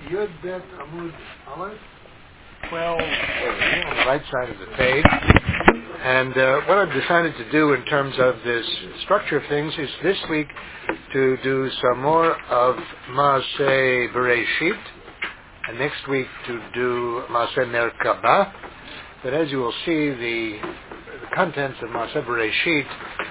Yud Bet Amud Aleph, 12A on the right side of the page. And what I've decided to do in terms of this structure of things is this week to do some more of Maaseh Bereshit, and next week to do Maaseh Merkabah. But as you will see, the contents of Maaseh Bereshit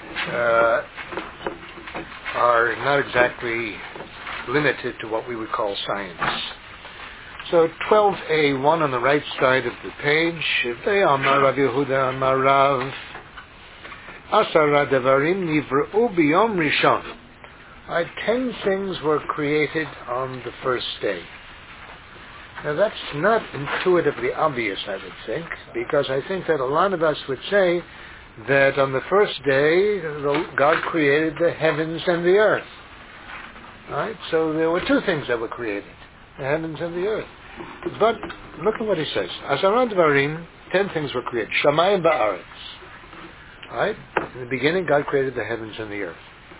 are not exactly limited to what we would call science. So 12A1 on the right side of the page, Ve'amar Rav Yehuda Amar Rav Asara Devarim Nivra'u B'Yom Rishon. 10 things were created on the first day. Now that's not intuitively obvious, I would think, because I think that a lot of us would say that on the first day, God created the heavens and the earth. Right? So there were 2 things that were created, the heavens and the earth. But look at what he says. Asara Devarim, 10 things were created. Shamayim ba'aretz. Right? In the beginning, God created the heavens and the earth.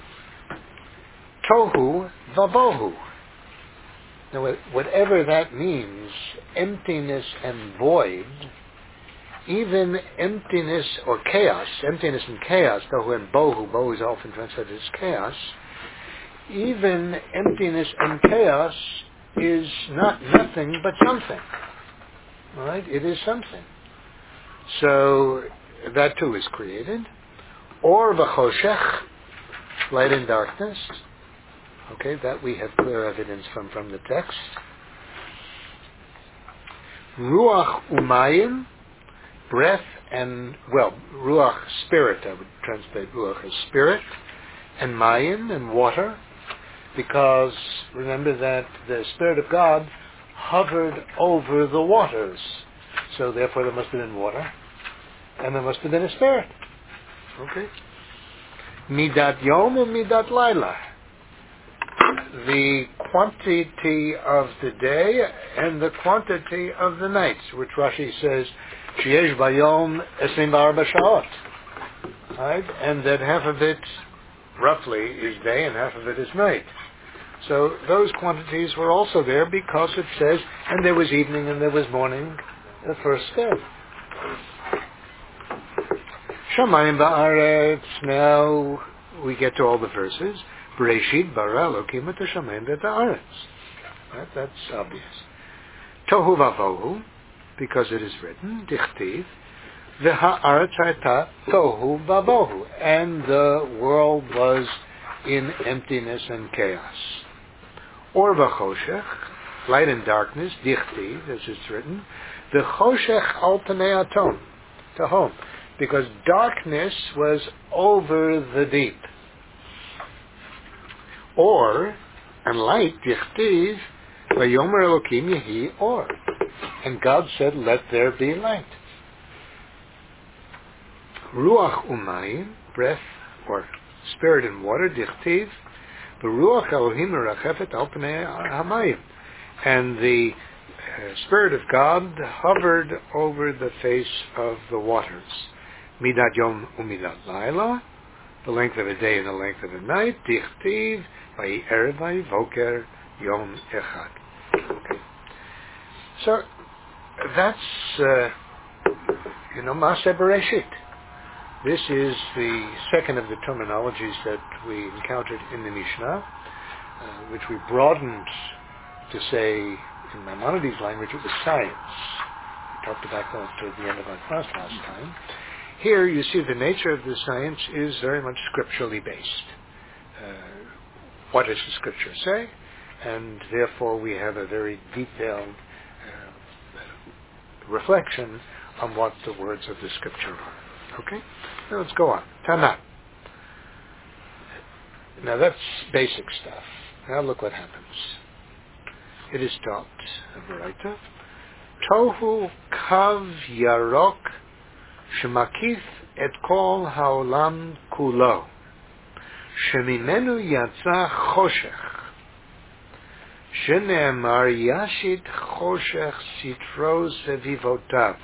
Tohu vabohu. Now, whatever that means, emptiness and void, even emptiness or chaos, emptiness and chaos, tohu and bohu, bohu is often translated as chaos, even emptiness and chaos is not nothing but something. All right? It is something. So that too is created. Or v'choshech, light and darkness. Okay, that we have clear evidence from the text. Ruach umayim, breath and, ruach, spirit, I would translate ruach as spirit, and mayim, and water, because remember that the Spirit of God hovered over the waters. So therefore there must have been water, and there must have been a spirit. Okay? Midat yom or midat laila. The quantity of the day and the quantity of the night, which Rashi says, sheyesh bayom 24 sha'ot. Right? And that half of it, roughly, is day and half of it is night. So those quantities were also there because it says, and there was evening and there was morning the first day. Shamayim ba'aretz. Now we get to all the verses. Bereshit bara Elokim et hashamayim v'et haaretz. Right? That's obvious. Tohu vavohu, because it is written, dichtiv, v'ha'aretz hayta tohu vavohu, and the world was in emptiness and chaos. Or v'choshech, light and darkness, dichtiv, as it's written, v'choshech al panei atom, tahom, because darkness was over the deep. Or, and light, dichtiv, v'yomer Elokim yehi or, and God said, let there be light. Ruach umayim, breath, or spirit and water, dichtiv, v'ruach Elohim merachefet al pnei hamayim, and the Spirit of God hovered over the face of the waters. Midat yom umidat laila, the length of a day and the length of a night, dichtiv, vayi erev vayi voker yom echad. Okay. So that's Maaseh Bereshit. This is the second of the terminologies that we encountered in the Mishnah, which we broadened to say, in Maimonides' language, it was science. We talked about that toward the end of our class last time. Here you see the nature of the science is very much scripturally based. What does the scripture say? And therefore we have a very detailed reflection on what the words of the scripture are. Okay? Now let's go on. Tanakh. Now that's basic stuff. Now look what happens. It is taught, Baraita, Tohu kav yarok shemakif et kol haolam kulo shemimenu yatsa choshech shene'emar yashit choshech sitro sevivotav.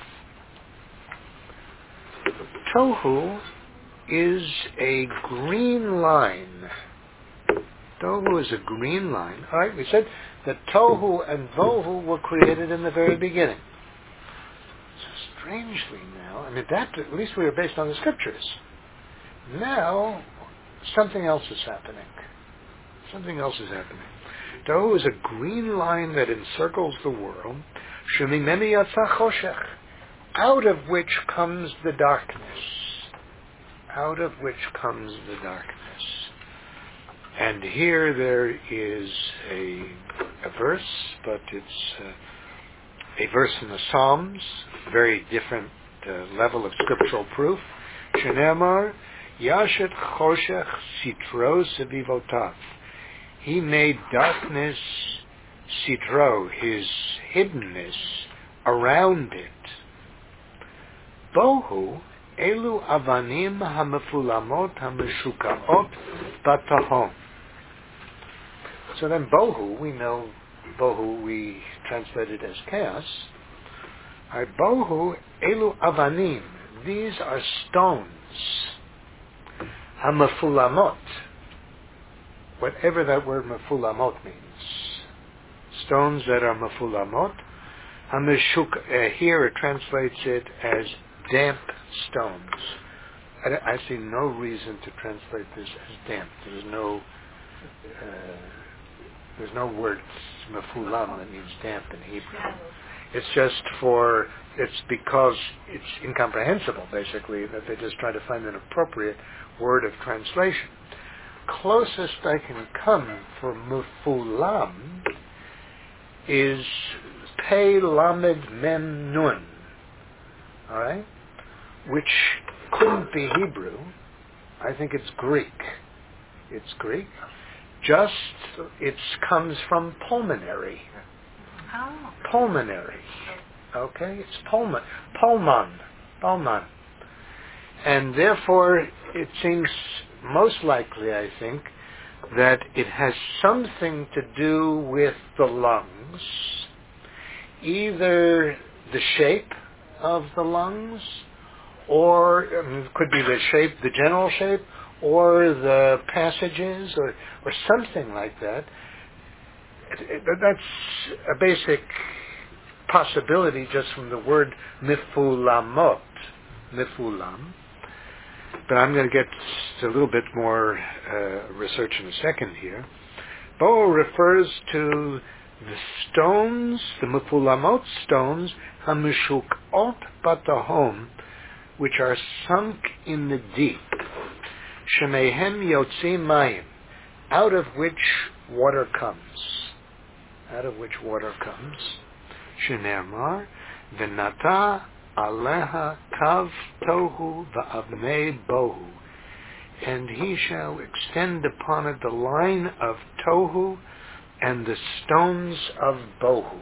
Tohu is a green line. Tohu is a green line. All right, we said that Tohu and Vohu were created in the very beginning. So strangely now, that at least we were based on the scriptures. Now, something else is happening. Something else is happening. Tohu is a green line that encircles the world, Shemimeni yatsa choshech, out of which comes the darkness. Out of which comes the darkness. And here there is a verse, but it's a verse in the Psalms, very different level of scriptural proof. Shenemar, Yashet choshech sitro sevivotav. He made darkness, sitro, his hiddenness, around it. Bohu, elu avanim hamefulamot hameshukaot batahom. So then Bohu, we know Bohu we translated as chaos. Bohu, elu avanim. These are stones. Hamefulamot. Whatever that word mefulamot means. Stones that are mefulamot. Here it translates it as damp stones. I see no reason to translate this as damp. There's no word mefulam that means damp in Hebrew. It's because it's incomprehensible, basically, that they just try to find an appropriate word of translation. Closest I can come for mefulam is Pei Lamed Mem Nun, all right, which couldn't be Hebrew. I think it's Greek. It's Greek. Just it comes from pulmonary. Oh. Pulmonary. Okay, it's Pulman. And therefore, it seems most likely, I think, that it has something to do with the lungs, either the shape of the lungs, or it could be the shape, the general shape, or the passages, or something like that. That's a basic possibility just from the word mifulamot, mifulam. But I'm going to get to a little bit more research in a second here. Bo refers to the stones, the mifulamot stones, hamishukot batahom, which are sunk in the deep. Shemehem yotzim mayim, out of which water comes. Out of which water comes. Shenemar, v'nata aleha kav tohu va'avnei bohu, and he shall extend upon it the line of tohu and the stones of bohu.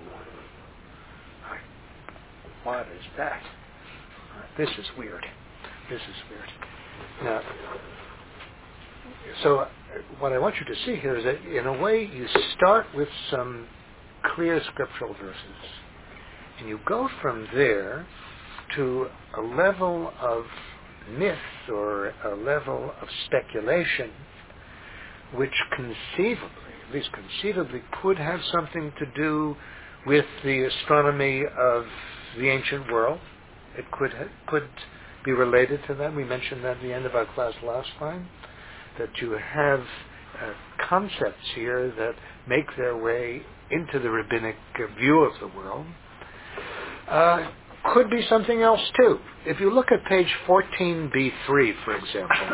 What is that? This is weird. Now, so what I want you to see here is that in a way you start with some clear scriptural verses, and you go from there to a level of myth or a level of speculation which conceivably could have something to do with the astronomy of the ancient world. It could be related to that. We mentioned that at the end of our class last time, that you have concepts here that make their way into the rabbinic view of the world. Could be something else too. If you look at page 14b3, for example,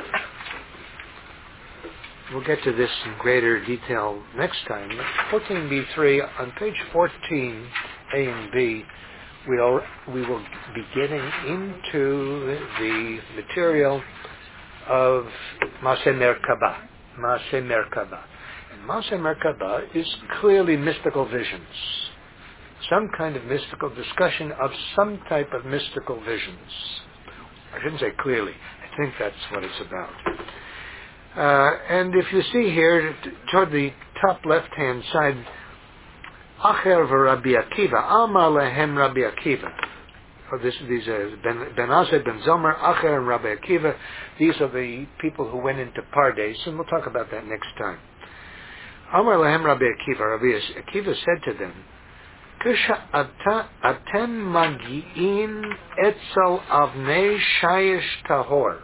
we'll get to this in greater detail next time. 14b3, on page 14, A and B, we will be getting into the material of Maaseh Merkabah. And Maaseh Merkabah is clearly mystical visions. Some kind of mystical discussion of some type of mystical visions. I shouldn't say clearly. I think that's what it's about. And if you see here, toward the top left-hand side, Acher v'Rabbi Akiva, Amar lehem Rabbi Akiva. These are Ben Azai, Ben Zomer, Acher, and Rabbi Akiva. These are the people who went into Pardes, and we'll talk about that next time. Amar lahem Rabbi Akiva. Rabbi Akiva said to them, Kisha atem magi'in etzel avnei shayish tahor.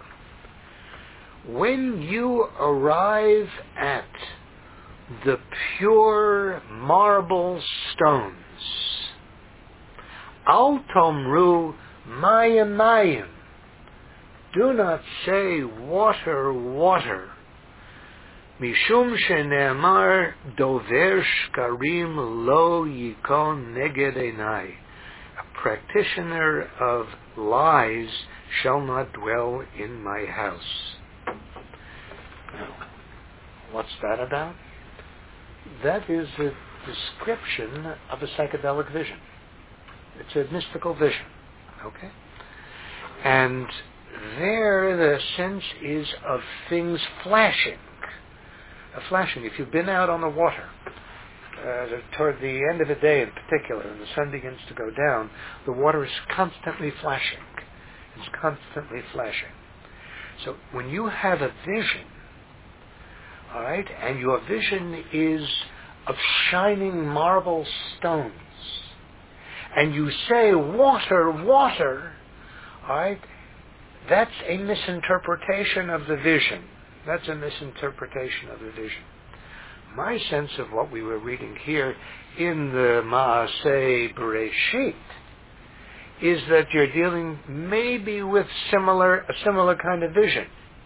When you arrive at the pure marble stones, al tomru mayim mayim. Do not say water, water. Mishum shene'amar dover shkarim lo yikon neged einai. A practitioner of lies shall not dwell in my house. Now, what's that about? That is a description of a psychedelic vision. It's a mystical vision. Okay? And there the sense is of things flashing. Flashing. If you've been out on the water, toward the end of the day in particular, and the sun begins to go down, the water is constantly flashing. It's constantly flashing. So when you have a vision, all right, and your vision is of shining marble stones, and you say, water, water, all right, that's a misinterpretation of the vision. That's a misinterpretation of the vision. My sense of what we were reading here in the Maaseh Bereshit is that you're dealing maybe with a similar kind of vision.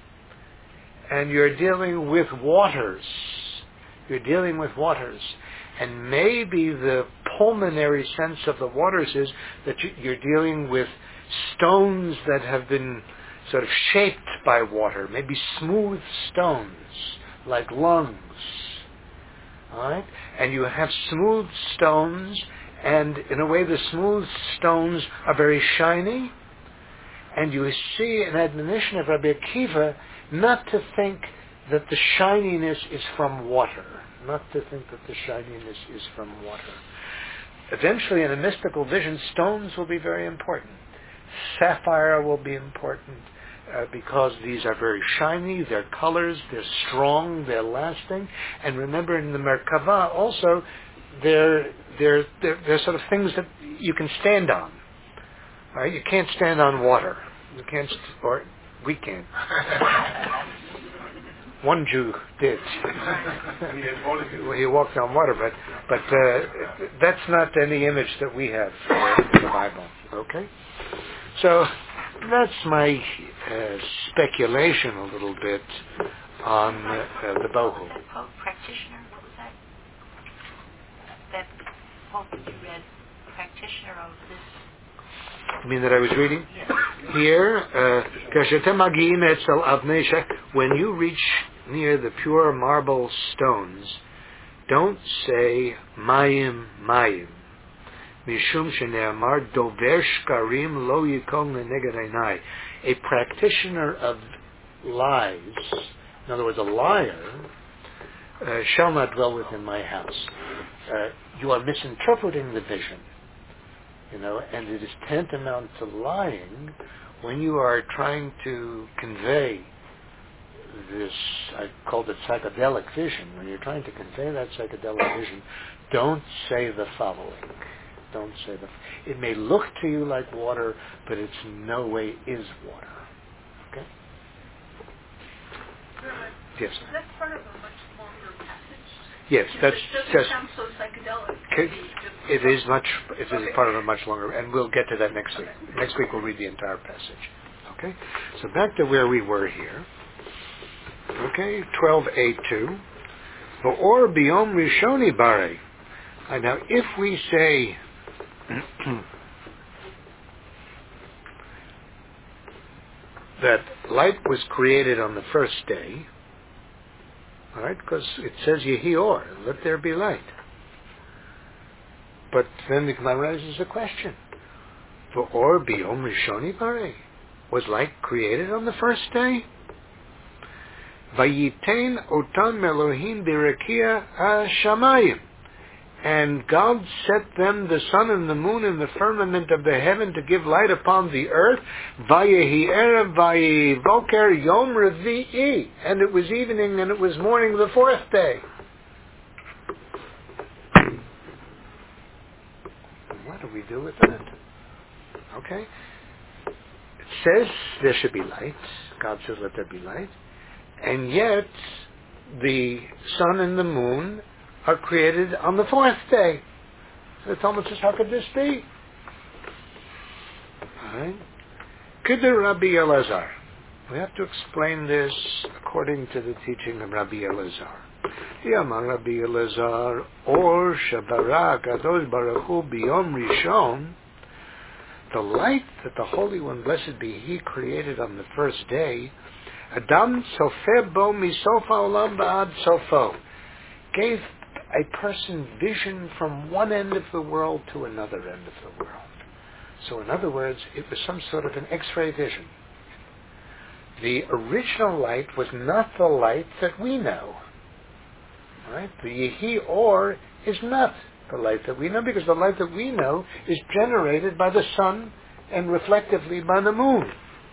And you're dealing with waters. You're dealing with waters. And maybe the pulmonary sense of the waters is that you're dealing with stones that have been sort of shaped by water, maybe smooth stones, like lungs. All right? And you have smooth stones, and in a way the smooth stones are very shiny, and you see an admonition of Rabbi Akiva not to think that the shininess is from water. Not to think that the shininess is from water. Eventually, in a mystical vision, stones will be very important. Sapphire will be important because these are very shiny, they're colors, they're strong, they're lasting. And remember, in the Merkava also, they're sort of things that you can stand on. Right? You can't stand on water. You can't, or we can't. One Jew did. He walked on water, but that's not any image that we have in the Bible. Okay, so that's my speculation a little bit on the Bohu. Practitioner, what was that? That quote that you read, practitioner of this. You mean that I was reading? Yes. Here, when you reach near the pure marble stones, don't say mayim mayim. Mishum shene'amar dover shkarim lo yikon leneged einai. A practitioner of lies, in other words, a liar, shall not dwell within my house. You are misinterpreting the vision. And it is tantamount to lying when you are trying to convey this, I called it psychedelic vision. When you're trying to convey that psychedelic vision, don't say the following. Don't say it may look to you like water, but it's no way is water. Okay? Yes. That's part of a much longer passage. Yes, that's it doesn't just. sound so psychedelic. It is part of a much longer, and we'll get to that next week. Next week we'll read the entire passage. Okay, so back to where we were here. Okay, 12a2. Or biyom rishoni bare. Now, if we say that light was created on the first day, all right, because it says Yehi Or, let there be light. But then the Gemara raises a question. For Or biyom rishoni bare, was light created on the first day? Vayitein otam Elohim birakia shamayim. And God set them, the sun and the moon, in the firmament of the heaven to give light upon the earth. Vayehi erev vayevoker yom revi'i. And it was evening and it was morning the fourth day. What do we do with that? Okay? It says there should be light. God says, let there be light. And yet, the sun and the moon are created on the fourth day. So the Talmud says, how could this be? Alright? Kidder Rabbi Elazar. We have to explain this according to the teaching of Rabbi Elazar. Yamar Rabbi Elazar, or Shabara Kadosh Baruch Hu Biyom Rishon, the light that the Holy One, blessed be He, created on the first day, Adam Sofer Bo Misofa Olam Ba'ad Sofo, gave a person vision from one end of the world to another end of the world. So in other words, it was some sort of an X-ray vision. The original light was not the light that we know. Right? The Yehi Or is not the light that we know, because the light that we know is generated by the sun and reflectively by the moon.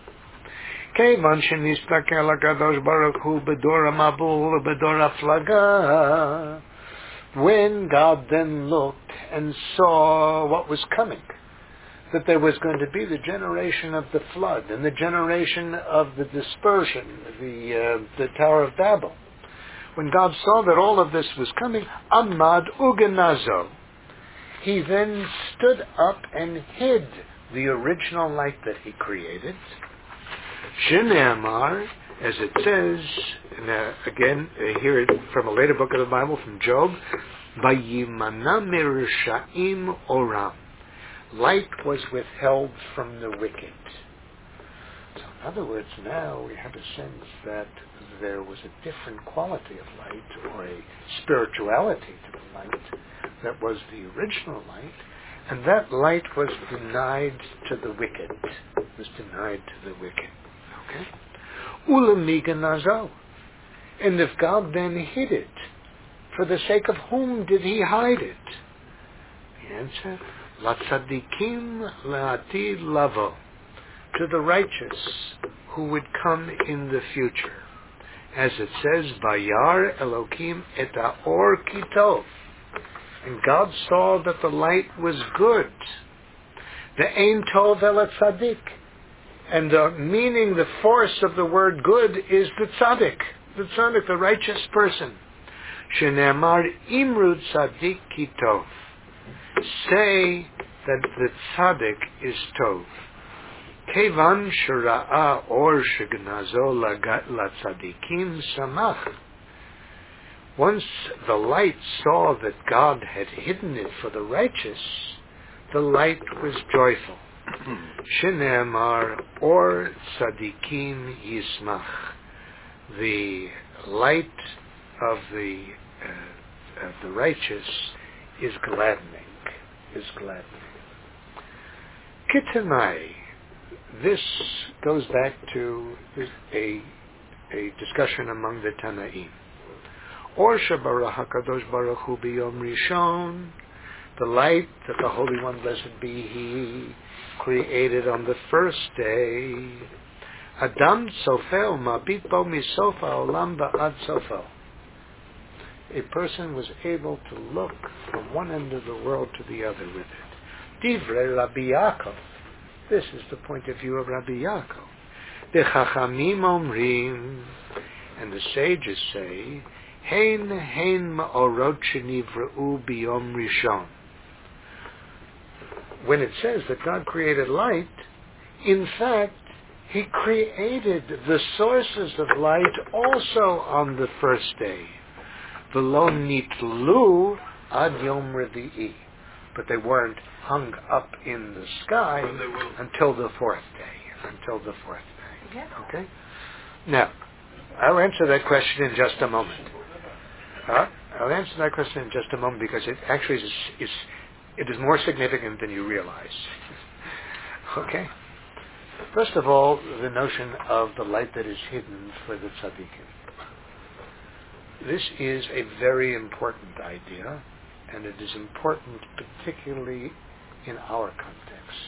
When God then looked and saw what was coming, that there was going to be the generation of the flood and the generation of the dispersion, the Tower of Babel. When God saw that all of this was coming, Amad Ugenazo, he then stood up and hid the original light that he created. Shene'amar, as it says, and again, here from a later book of the Bible, from Job, Vayimana Mirsha'im Oram. Light was withheld from the wicked. So in other words, now we have a sense that there was a different quality of light, or a spirituality to the light, that was the original light, and that light was denied to the wicked. Was denied to the wicked. Okay? Ulamiganazal. And if God then hid it, for the sake of whom did he hide it? The answer, La tzadikim la'atid lavo, to the righteous who would come in the future. As it says, Vayar Elokim et ha'or kitov. And God saw that the light was good. The ein tov el tzadik. And the meaning, the force of the word good is the tzaddik, the righteous person. Shene'amar imru tzadik ki tov. Say that the tzaddik is tov. Kevan shera'a or shegnazo latzadikim samach. Once the light saw that God had hidden it for the righteous, the light was joyful. Shene'amar or tzadikim yismach. The light of the righteous is gladdening. Kitanai. This goes back to a discussion among the Tanaim. Or Shabara HaKadosh Baruch Hu B'Yom Rishon, the light that the Holy One, blessed be He, created on the first day. Adam Sofel Mabit Bo Misofa Olam Ba'ad Sofel. A person was able to look from one end of the world to the other with it. Divrei Rabbi Yaakov. This is the point of view of Rabbi Yaakov. The Chachamim Omrim, and the sages say, Hein ma'orot shenivra'u biyom rishon. When it says that God created light, in fact, He created the sources of light also on the first day. V'lo nitlu ad yom revi'i. But they weren't hung up in the sky until the fourth day. Okay? Now, I'll answer that question in just a moment. Because it actually is more significant than you realize. Okay? First of all, the notion of the light that is hidden for the tzaddikim. This is a very important idea, and it is important particularly in our context.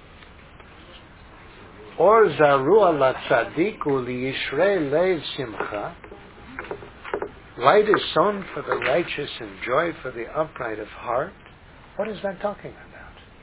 Or zarua la tzaddiku li yishrei leiv simcha. Light is sown for the righteous and joy for the upright of heart. What is that talking about?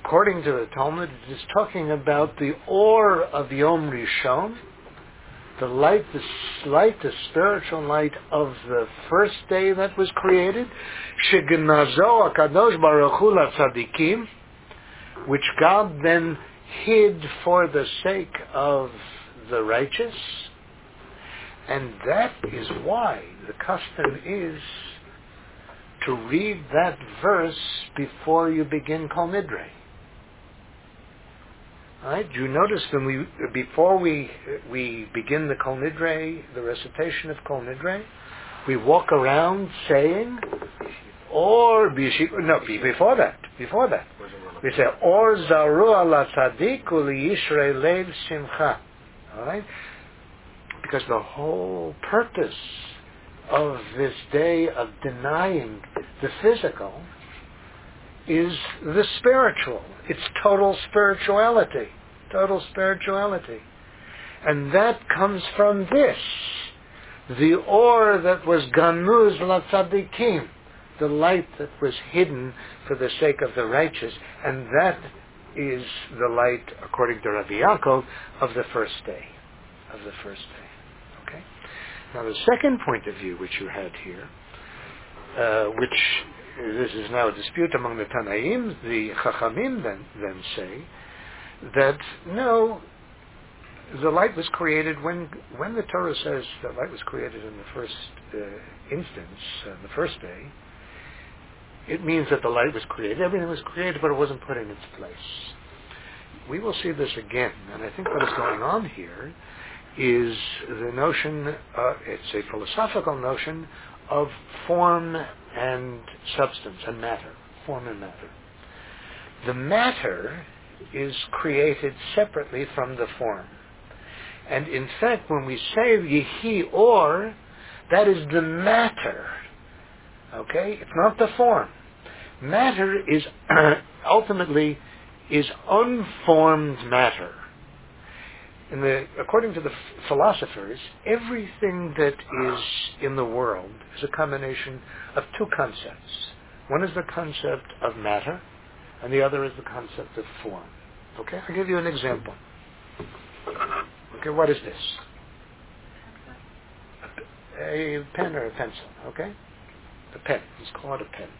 according to the Talmud, it is talking about the or of Yom Rishon, the light, the spiritual light of the first day that was created, Shegenazo HaKadosh Baruch Hu LaTzadikim, which God then hid for the sake of the righteous. And that is why the custom is to read that verse before you begin Kol Nidre. Right? You notice when before we begin the Kol Nidre, the recitation of Kol Nidre, we walk around saying, before that, we say, Or Zaru ala Tzadik uli Yishrei Lev Simcha. All right? Because the whole purpose of this day of denying the physical is the spiritual. It's total spirituality. Total spirituality. And that comes from this. The or that was ganuz latzadikim. The light that was hidden for the sake of the righteous. And that is the light, according to Rabbi Yaakov, of the first day. Of the first day. Okay? Now the second point of view which you had here, which this is now a dispute among the Tanaim, the Chachamim then say that no, the light was created when the Torah says the light was created in the first instance, the first day, it means that the light was created. Everything was created, but it wasn't put in its place. We will see this again, and I think what is going on here is the notion, it's a philosophical notion of form and substance and matter, form and matter. The matter is created separately from the form. And in fact, when we say Yehi Or, that is the matter. Okay? It's not the form. Matter is ultimately is unformed matter. According to the philosophers, everything that is in the world is a combination of two concepts. One is the concept of matter, and the other is the concept of form. Okay? I'll give you an example. Okay, what is this? A pen or a pencil, okay? A pen. Let's call it a pen.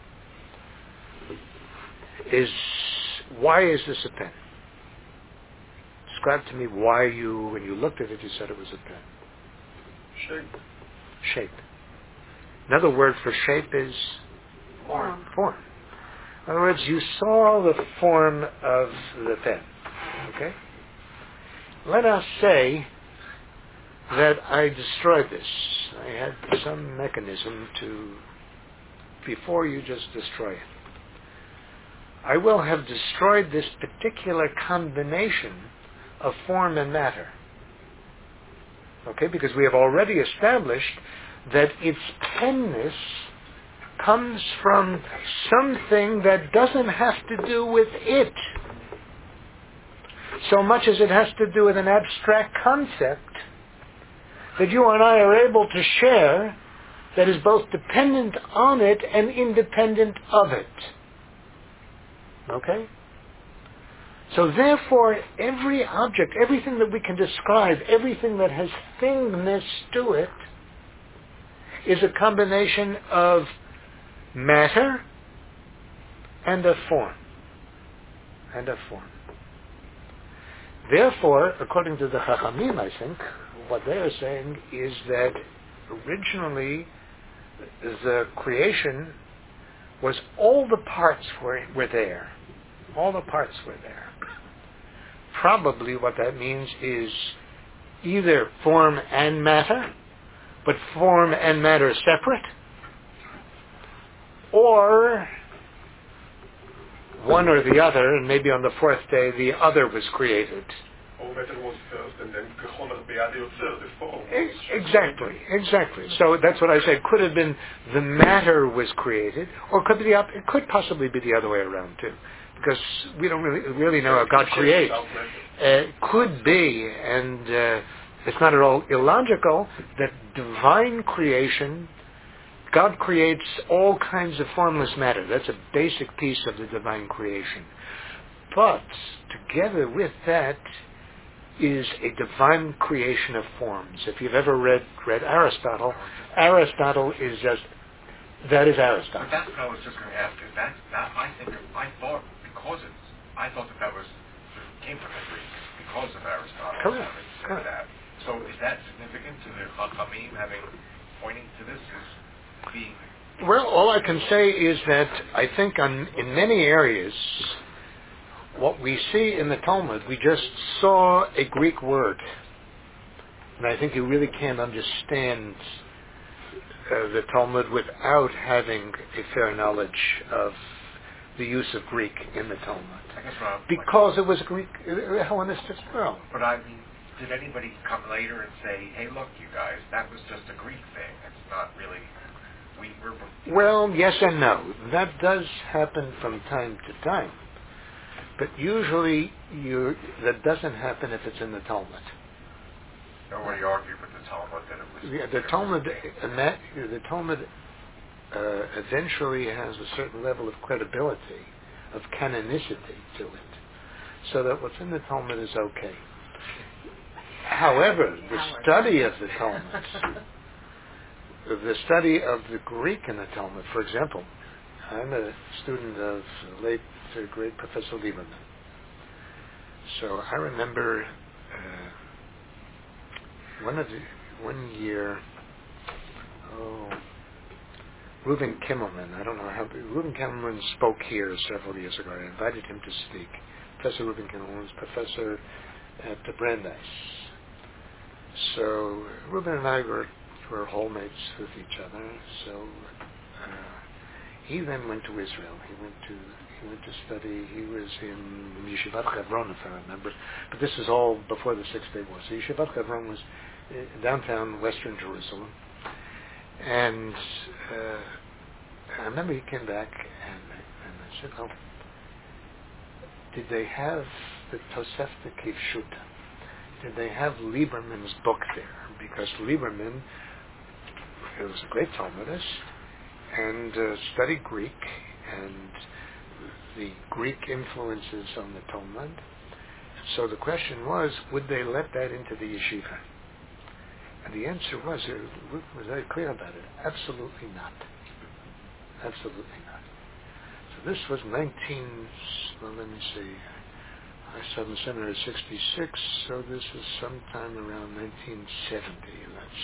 Why is this a pen? Describe to me why when you looked at it, you said it was a pen. Shape. Another word for shape is form. In other words, you saw the form of the pen. Okay? Let us say that I destroyed this. I had some mechanism before you just destroy it. I will have destroyed this particular combination of form and matter. Okay? Because we have already established that its penness comes from something that doesn't have to do with it so much as it has to do with an abstract concept that you and I are able to share that is both dependent on it and independent of it. Okay? So therefore, every object, everything that we can describe, everything that has thingness to it, is a combination of matter and of form. Therefore, according to the Chachamim, I think, what they are saying is that originally the creation was all the parts were there. All the parts were there. Probably what that means is either form and matter, but form and matter separate, or one or the other, and maybe on the fourth day the other was created. Or matter was first and then the form. Exactly. So that's what I said. Could have been the matter was created, or it could possibly be the other way around too, because we don't really know how God creates. Could be, and it's not at all illogical that divine creation, God creates all kinds of formless matter. That's a basic piece of the divine creation. But together with that is a divine creation of forms. If you've ever read Aristotle, Aristotle is just, that is Aristotle. But that's what I was just going to ask. Is that I thought that was came from the Greeks because of Aristotle. Correct. Said Correct. that. So is that significant to the Chachamim pointing to this as being? Well, all I can say is that I think in many areas, what we see in the Talmud, we just saw a Greek word. And I think you really can't understand the Talmud without having a fair knowledge of the use of Greek in the Talmud. I guess because it was a Greek, Hellenistic world. But I mean, did anybody come later and say, hey, look, you guys, that was just a Greek thing. It's not really... Well, yes and no. That does happen from time to time. But usually that doesn't happen if it's in the Talmud. Nobody argued with the Talmud that it was... Yeah, the Talmud eventually has a certain level of credibility, of canonicity to it, so that what's in the Talmud is okay. However, the study of the Talmud, the study of the Greek in the Talmud, for example, I'm a student of late great Professor Lieberman. So I remember one year, Reuven Kimmelman, I don't know how, Reuven Kimmelman spoke here several years ago. I invited him to speak. Professor Reuven Kimmelman was professor at the Brandeis. So Reuven and I were whole-mates with each other. So he then went to Israel. He went to study. He was in Yeshivat Hebron, if I remember. But this is all before the Six-Day War. So Yeshivat Hebron was downtown Western Jerusalem. And I remember he came back and I said, oh, did they have the Tosefta Kivshuta? Did they have Lieberman's book there? Because Lieberman, he was a great Talmudist and studied Greek and the Greek influences on the Talmud. So the question was, would they let that into the yeshiva? And the answer was very clear about it. Absolutely not. Absolutely not. So this was let me see. I started in seminary in 66, so this is sometime around 1970, let's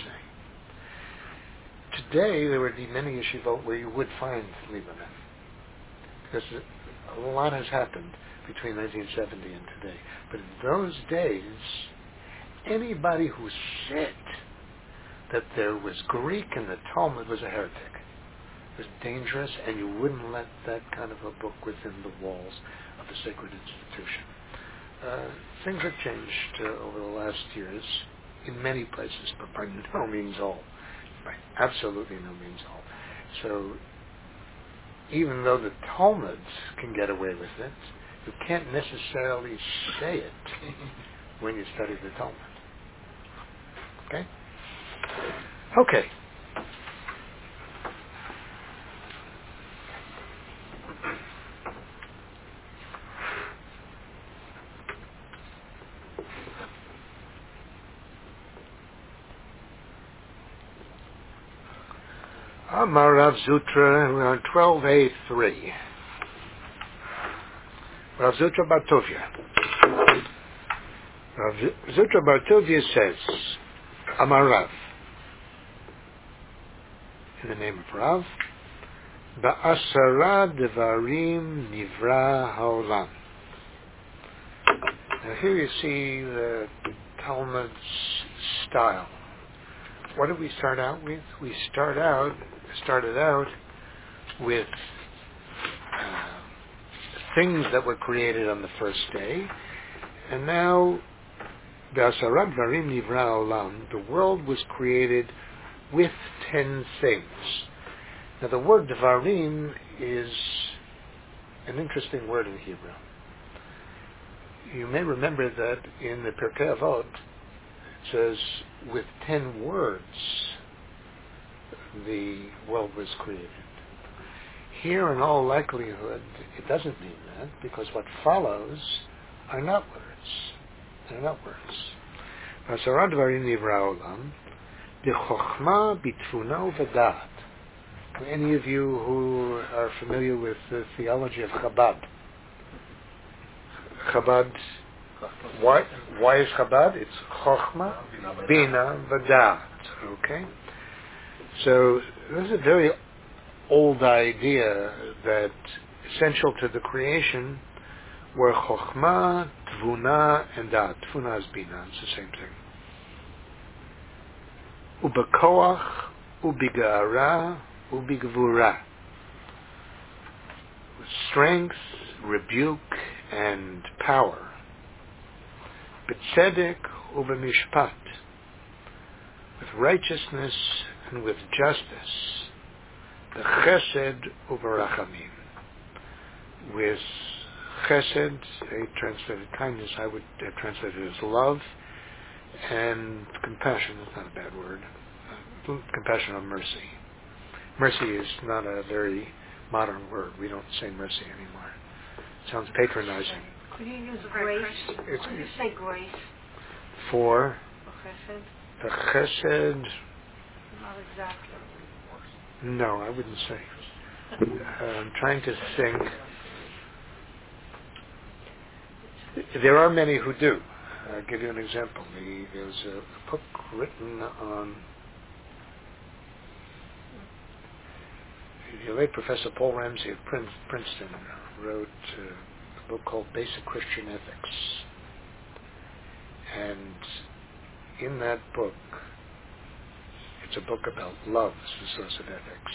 say. Today, there would be many yeshivot where you would find Lieberman. Because a lot has happened between 1970 and today. But in those days, anybody who said that there was Greek in the Talmud was a heretic. It was dangerous, and you wouldn't let that kind of a book within the walls of a sacred institution. Things have changed over the last years in many places, but by no means all. By absolutely no means all. So even though the Talmuds can get away with it, you can't necessarily say it when you study the Talmud. Okay? Okay. Amar Rav Zutra, we're on 12A3. Rav Zutra Bartovia. Rav Zutra Bartovia says, Amar Rav, in the name of Rav, Ba'asara devarim nivra haolam. Now here you see the Talmud's style. What did we start out with? We started out with things that were created on the first day, and now Ba'asara devarim nivra haolam, the world was created with 10 things. Now the word devarim is an interesting word in Hebrew. You may remember that in the Pirkei Avot it says with 10 words the world was created. Here, in all likelihood, it doesn't mean that, because what follows are not words. They're not words. V'asara dvarim nivra olam, b'chokhma, b'tfuna, u'v'dat. Any of you who are familiar with the theology of Chabad? Chabad, why is Chabad? It's Chokhmah, Bina, V'dat. Okay? So this is a very old idea that essential to the creation were Chokhmah, Tvuna, and Dat. Tvuna is Bina. It's the same thing. Ubekoach, ubigara, ubigvura. With strength, rebuke, and power. B'tzedek ubemishpat. With righteousness and with justice. B'chesed uberachamim. With chesed, they translated kindness, I would have translated as love, and compassion is not a bad word. Compassion or mercy. Mercy is not a very modern word. We don't say mercy anymore. It sounds patronizing. Could you use grace? Could you say grace? For Chesed? the chesed, Not exactly. no, I wouldn't say. I'm trying to think. There are many who do. I'll give you an example. There's a book written on the late Professor Paul Ramsey of Princeton wrote a book called Basic Christian Ethics. And in that book, it's a book about love as the source of ethics.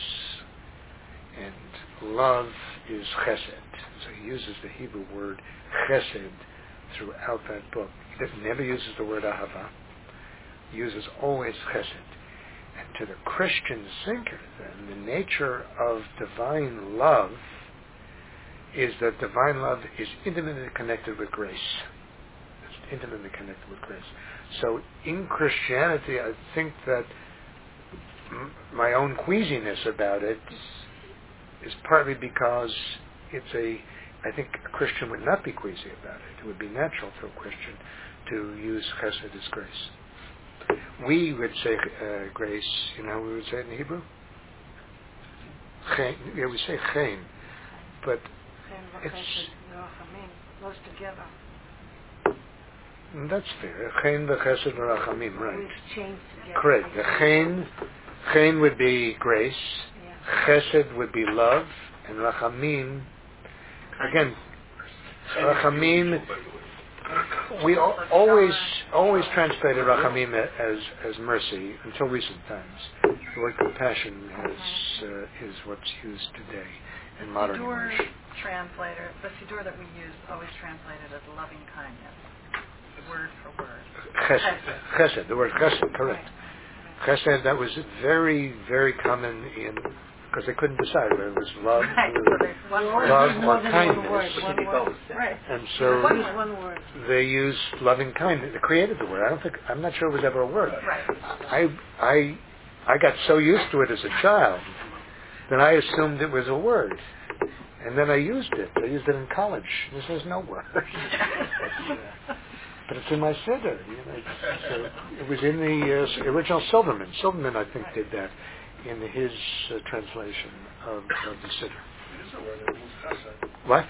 And love is chesed. So he uses the Hebrew word chesed throughout that book. He never uses the word ahava. He uses always chesed. And to the Christian thinker, then, the nature of divine love is that divine love is intimately connected with grace. It's intimately connected with grace. So in Christianity, I think that my own queasiness about it is partly because I think a Christian would not be queasy about it. It would be natural for a Christian to use chesed as grace. We would say grace, you know how we would say it in Hebrew? Chen, yeah, we say chen, but it's... Goes together. That's fair. Chen v'chesed v'rachamim, right. We exchange together. Correct. The chen would be grace, chesed would be love, and rachamim, again, rachamim, we always translated rachamim as mercy until recent times. The word compassion is what's used today in modern Siddur English. translator, the Siddur that we use always translated as loving kindness, word for word. Chesed, the word chesed, correct. Chesed, that was very, very common because they couldn't decide whether it was love, love or kindness. Right. And so One word. they used loving kindness. They created the word. I'm not sure it was ever a word. Right. I got so used to it as a child that I assumed it was a word. And then I used it. I used it in college. This is no word. But it's in my siddur. So it was in the original Silverman. Silverman, I think, did that in his translation of the siddur. It is a word. It means chesed. What?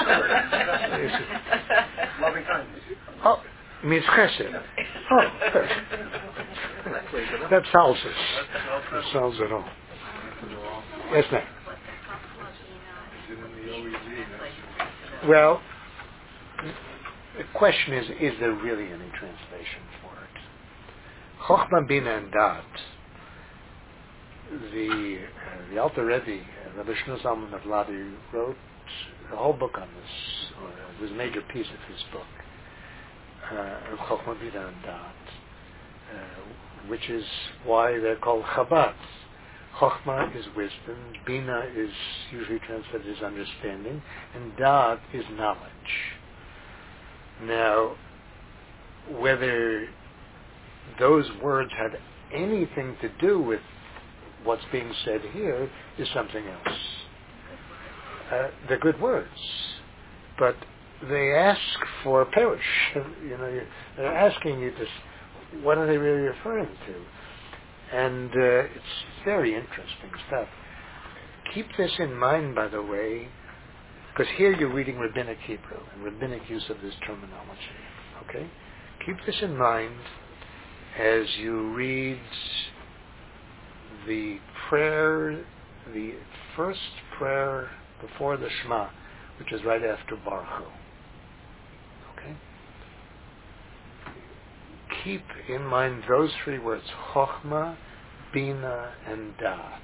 Loving kindness. Oh, it means chesed. Oh, that solves it. That solves it all. Yes, ma'am. Well, the question is there really any translation for it? Chochmah, Bina, and Dat, the Alter Rebbe, Rabbi Shlomo Zalman of Ladi, wrote a whole book on this, or it was a major piece of his book, Chochmah, Bina, and Dat, which is why they're called Chabad. Chochmah is wisdom, Bina is usually translated as understanding, and Dat is knowledge. Now, whether those words have anything to do with what's being said here is something else. they're good words, but they ask for perush. They're asking you to, what are they really referring to? And it's very interesting stuff. Keep this in mind, by the way, because here you're reading Rabbinic Hebrew and Rabbinic use of this terminology. Okay? Keep this in mind as you read the prayer, the first prayer before the Shema, which is right after Baruch Hu. Okay? Keep in mind those three words, Chochmah, Bina, and Da'at.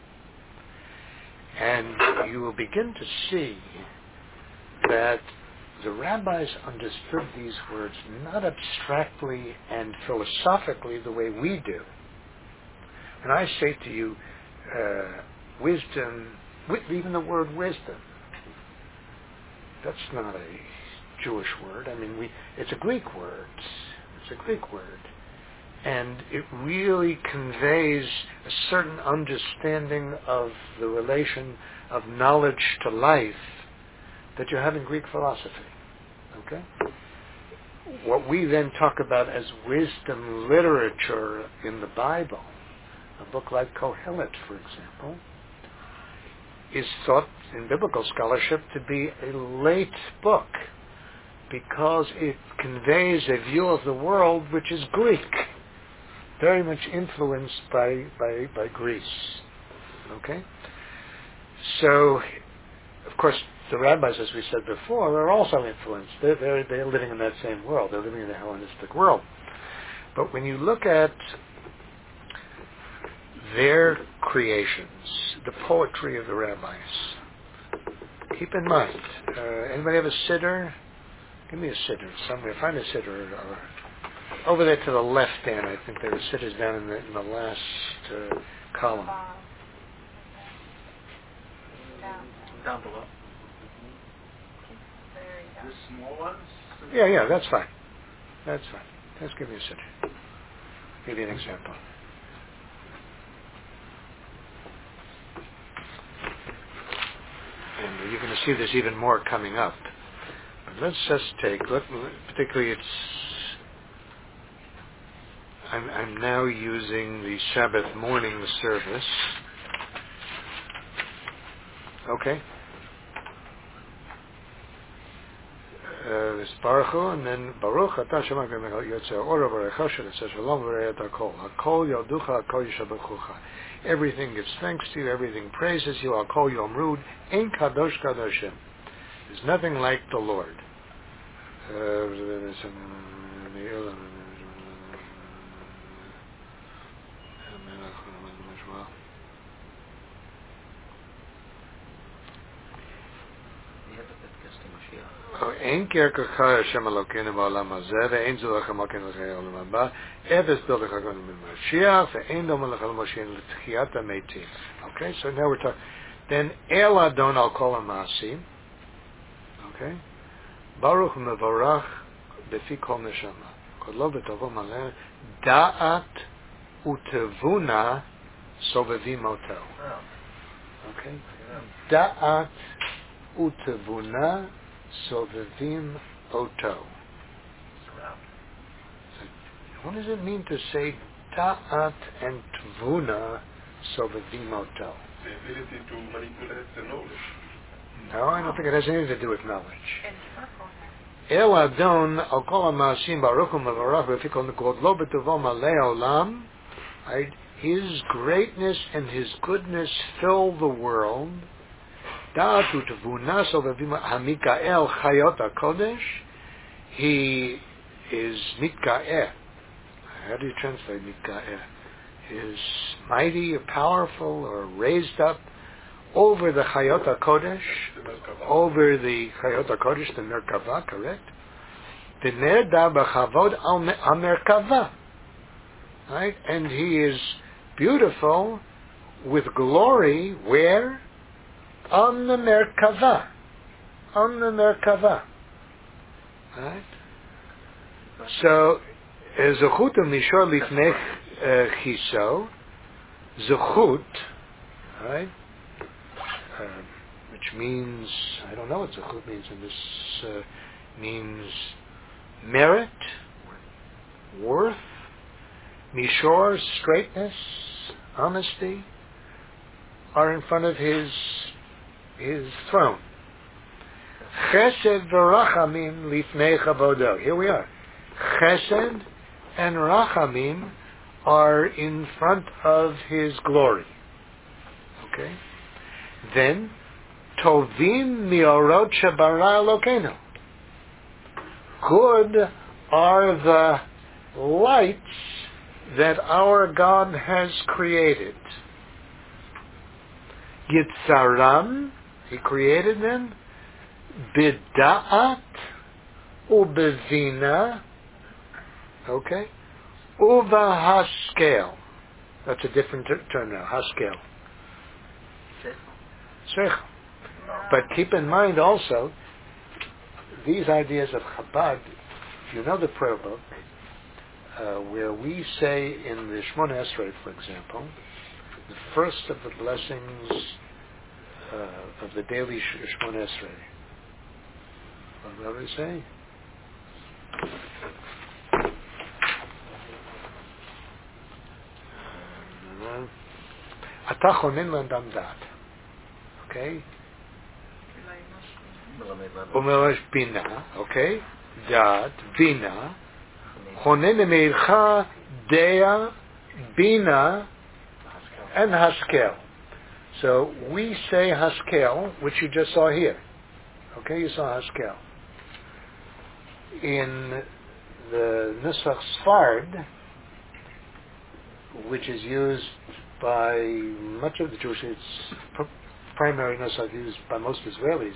And you will begin to see that the rabbis understood these words not abstractly and philosophically the way we do. When I say to you, wisdom, even the word wisdom, that's not a Jewish word. I mean, it's a Greek word. It's a Greek word. And it really conveys a certain understanding of the relation of knowledge to life that you have in Greek philosophy. Okay? What we then talk about as wisdom literature in the Bible, a book like Kohelet, for example, is thought in biblical scholarship to be a late book because it conveys a view of the world which is Greek, very much influenced by Greece. Okay? So, of course, the rabbis, as we said before, are also influenced. They're living in that same world. They're living in the Hellenistic world. But when you look at their creations, the poetry of the rabbis, keep in mind, anybody have a siddur? Give me a siddur somewhere. Find a siddur. Over there to the left, Dan. I think there are siddurs down in the last column. Down below. The small ones? Yeah, that's fine. That's fine. Just give me a siddur. Give you an example. And you're going to see there's even more coming up. But let's just take, particularly I'm now using the Sabbath morning service. Okay. This Baruch Hu, and then Baruch Atah Shema Yotzei Ora V'Rechash Yotzei Shalom V'Reyat HaKol HaKol Yoducha HaKol Yishabechucha. Everything gives thanks to you, everything praises you. HaKol Yomrud Ein Kadosh Kadoshim. There's nothing like the Lord. אין כערכך השם אלוקינו בעולם הזה, ואין זולך אלוקינו לחיי העולם הבא, אפס דרך הגון ממשיח, ואין דומה לך למשיח לתחיית המתים. Okay, so now we're talking. Then El Adon al kol ha'maasim. Okay, Baruch mevorach befi kol neshama. Kodlo v'tovo maleh da'at utevuna sovevim oto. Okay, da'at utevuna Sovevim Oto. What does it mean to say Da'at and Tvuna Sovevim Oto? The ability to manipulate the knowledge. No, I don't think it has anything to do with knowledge. El Adon al kol ha'maasim baruch hu mevorach v'fikol nekodlo b'tovo malei olam. His greatness and His goodness fill the world. Da'at u'tevuna sovevim ha'mikael chayot ha'kodesh. He is mitkaeh. How do you translate mitkaeh? Is mighty or powerful or raised up over the chayot ha'kodesh, over the chayot ha'kodesh, the merkava, correct? The nerda b'chavod al merkava, right? And He is beautiful with glory. Where? On the merkava, right? So, zechut mishor lifnei chiso, zechut, right? which means, I don't know what zechut means in this, means merit, worth, mishor, straightness, honesty, are in front of his throne. Chesed v'rachamim lifnei chavodo. Here we are. Chesed and rachamim are in front of his glory. Okay? Then, tovim miorot shebara Elokeinu. Good are the lights that our God has created. Yitzaram, he created them, bida'at, ubevina, okay, uvahaskel. That's a different term now, haskel. Seichel. But keep in mind also, these ideas of Chabad, if you know the prayer book, where we say in the Shemona Esrei, for example, the first of the blessings of the daily Shemona Esrei. What do we say? Ata chonen l'adam dat. Okay? Umelash bina. Okay? Dat, bina. Chonen meircha, dea, bina, and haskel. So we say haskel, which you just saw here. Okay, you saw haskel. In the Nusach Sfard, which is used by much of the Jewish, it's primary Nusach used by most Israelis,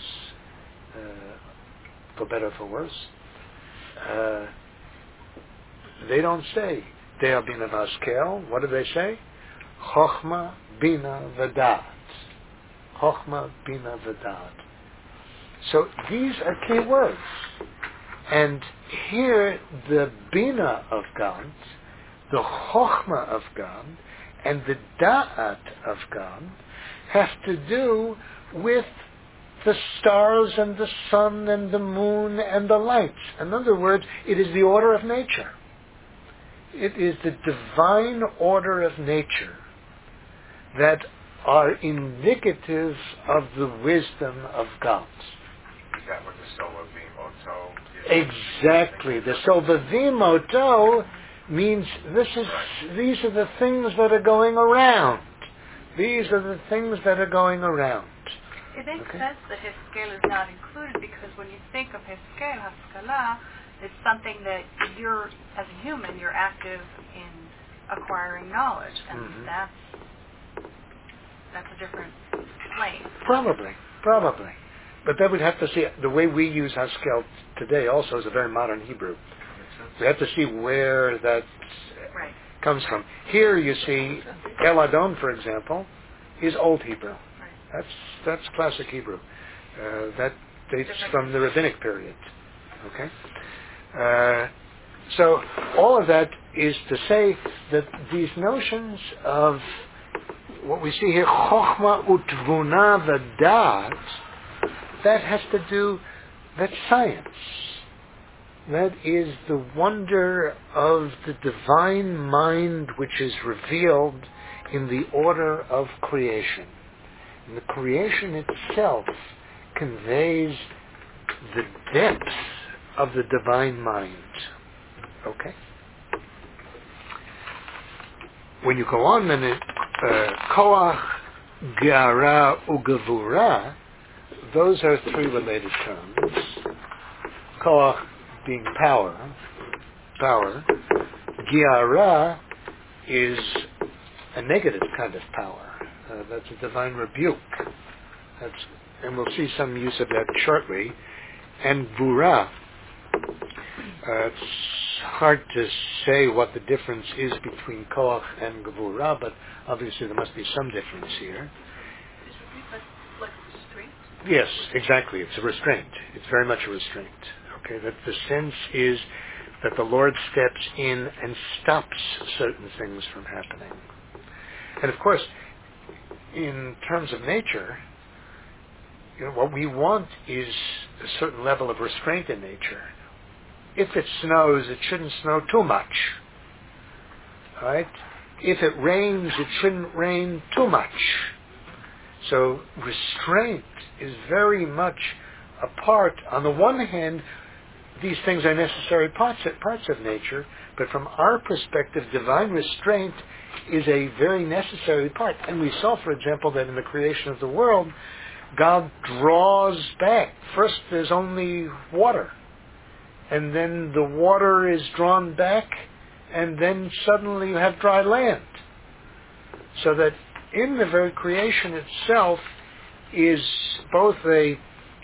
for better or for worse. They don't say Dea Bina Haskel. What do they say? Chochma Bina V'Dat. Chochma Bina V'Dat. So these are key words. And here the Bina of God, the Chochma of God, and the Da'at of God have to do with the stars and the sun and the moon and the lights. In other words, it is the order of nature. It is the divine order of nature that are indicative of the wisdom of God. Is that what the Sova Vimoto is? Exactly. The Sova Vimoto means these are the things that are going around. These are the things that are going around. It makes sense that Hiskel is not included, because when you think of Hiskel, Haskalah, it's something that you're, as a human, you're active in acquiring knowledge, and that's a different plane. Probably. But then we'd have to see, the way we use Haskel today also is a very modern Hebrew. We have to see where that comes from. Here you see, El Adon, for example, is Old Hebrew. That's classic Hebrew. That dates from the rabbinic period. Okay? So all of that is to say that these notions of what we see here, Chochma Utvuna V'Dat, that has to do, that's science. That is the wonder of the divine mind which is revealed in the order of creation. And the creation itself conveys the depth of the divine mind. Okay? When you go on, then Koach, Geara, Ugevura, those are three related terms. Koach being power. Geara is a negative kind of power. That's a divine rebuke. And we'll see some use of that shortly. And Vura, it's hard to say what the difference is between Koach and Gevura, but obviously there must be some difference here. Like restraint? Yes, exactly. It's a restraint. It's very much a restraint. Okay, that the sense is that the Lord steps in and stops certain things from happening. And of course, in terms of nature, what we want is a certain level of restraint in nature. If it snows, it shouldn't snow too much. Right? If it rains, it shouldn't rain too much. So restraint is very much a part. On the one hand, these things are necessary parts of nature, but from our perspective, divine restraint is a very necessary part. And we saw, for example, that in the creation of the world, God draws back. First there's only water, and then the water is drawn back, and then suddenly you have dry land. So that in the very creation itself is both an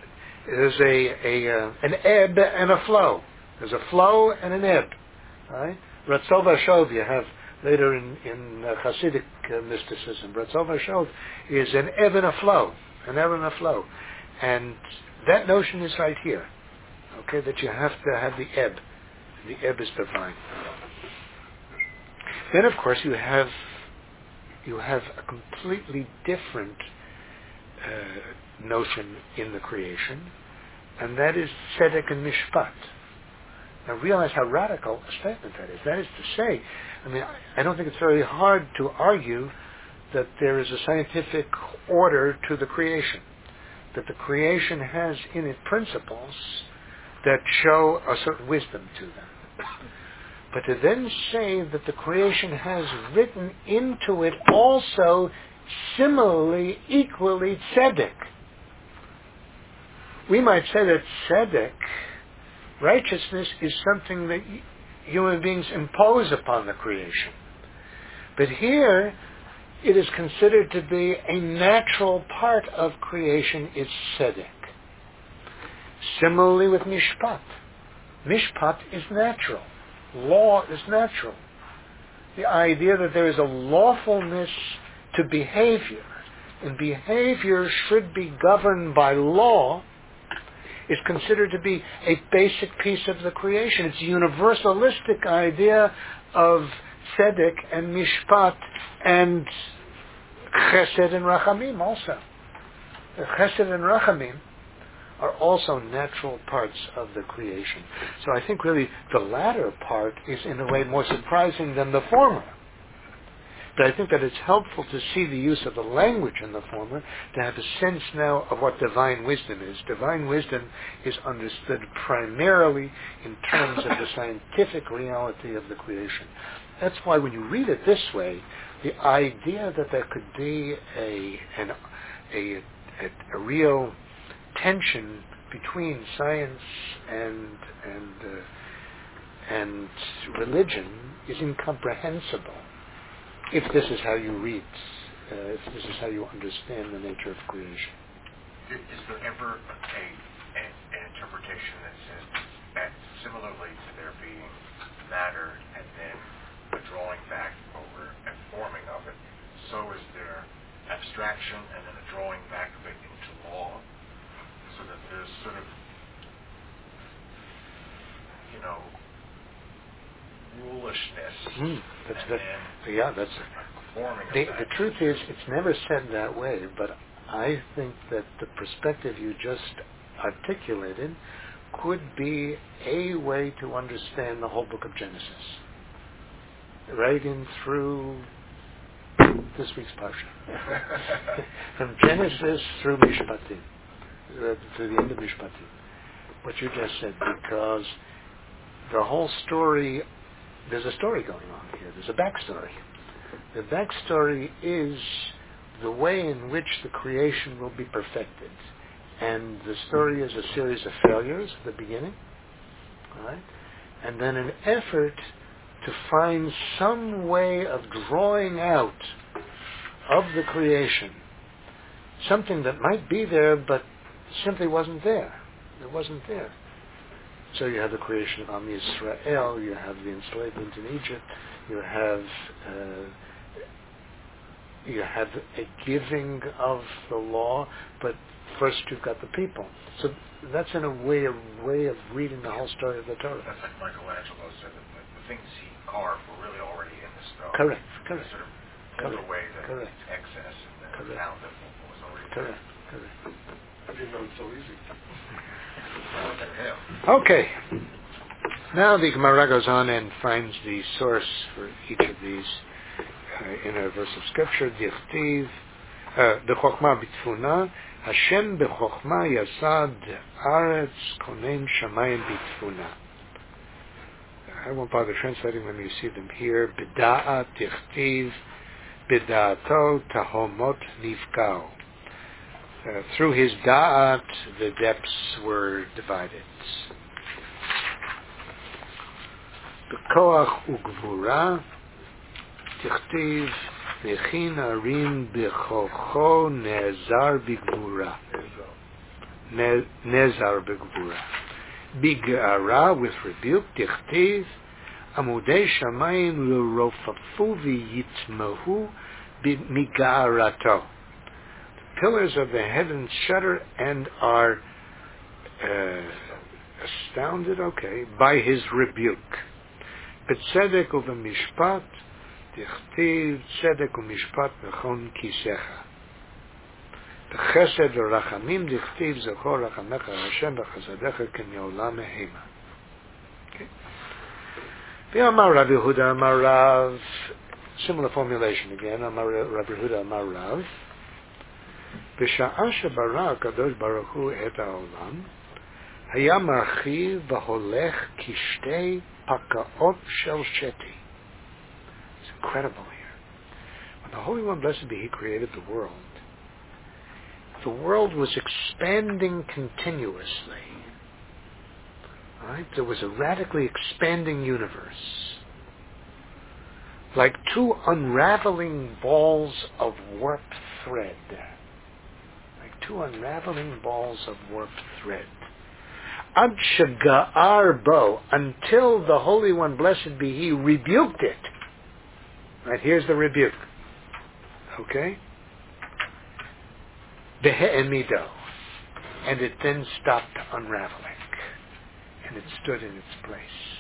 ebb and a flow. There's a flow and an ebb. Right? Ratzov Hashov you have later in Hasidic mysticism. Ratzov Hashov is an ebb and a flow. An ebb and a flow. And that notion is right here. Okay, that you have to have the ebb. The ebb is divine. Then of course you have a completely different notion in the creation, and that is tzedek and mishpat. Now realize how radical a statement that is. That is to say, I don't think it's very hard to argue that there is a scientific order to the creation, that the creation has in it principles that show a certain wisdom to them. But to then say that the creation has written into it also similarly, equally tzedek. We might say that tzedek, righteousness, is something that human beings impose upon the creation. But here, it is considered to be a natural part of creation, is tzedek. Similarly with mishpat. Mishpat is natural. Law is natural. The idea that there is a lawfulness to behavior, and behavior should be governed by law, is considered to be a basic piece of the creation. It's a universalistic idea of tzedek and mishpat and chesed and rachamim also. The chesed and rachamim are also natural parts of the creation. So I think really the latter part is in a way more surprising than the former. But I think that it's helpful to see the use of the language in the former, to have a sense now of what divine wisdom is. Divine wisdom is understood primarily in terms of the scientific reality of the creation. That's why when you read it this way, the idea that there could be a real tension between science and religion is incomprehensible if this is how you read, if this is how you understand the nature of creation. Is there ever an interpretation that says that similarly to there being matter and then a drawing back over and forming of it, so is there abstraction and then a drawing back of it into law? So that there's sort of, rulishness. That's forming of the truth is, it's never said that way, but I think that the perspective you just articulated could be a way to understand the whole book of Genesis. Right in through this week's Parsha. From Genesis through Mishpatim. To the end of Mishpatim, what you just said, because the whole story, there's a story going on here. There's a backstory. The backstory is the way in which the creation will be perfected. And the story is a series of failures at the beginning, right? And then an effort to find some way of drawing out of the creation something that might be there, but simply wasn't there. It wasn't there. So you have the creation of Am Yisrael, you have the enslavement in Egypt, you have a giving of the law, but first you've got the people. So that's in a way of reading the whole story of the Torah. That's like Michelangelo said, that the things he carved were really already in the stone. Correct. Sort of pulled away the excess and the sound that was already there. Correct. I didn't know it's so easy. What the hell? Okay. Now the Gemara goes on and finds the source for each of these in a verse of scripture. Dichtiv, the Chochma B'Tfuna, Hashem b'Chochma Yasad Aretz Konen Shamayim B'Tfuna. I won't bother translating them. You see them here. B'Da'at Dichtiv, B'Da'ato Tahomot Nifkao. Through his da'at, the depths were divided. B'koach u'gvura, tichtiv, nechin arim b'chocho nezar b'gvura. Nezar b'gvura. B'ge'ara, with rebuke, tichtiv, amudei shamayim l'rofafu v'yitmahu b'mige'arato. Pillars of the heavens shudder and are astounded, by his rebuke. B'tzedek u'b'mishpat, tichtiv tzedek u'mishpat mechon kisecha. B'chesed u'rachamim, tichtiv zechor rachamecha Hashem b'chasadecha k'me'olam mehema. V'amar Rabbi Yehuda amar Rav, similar formulation again, amar Rabbi Yehuda amar Rav, בשעה שברא הקדוש ברוך הוא את העולם, היה מרחיב והולך כשתי פקעות של שתי. It's incredible here. When the Holy One, blessed be He, created the world was expanding continuously. Right? There was a radically expanding universe. Like two unraveling balls of warped thread. Two unraveling balls of warped thread. Ad shega'ar bo, until the Holy One, blessed be He, rebuked it. Right, here's the rebuke. Okay? Behe'emido. And it then stopped unraveling. And it stood in its place.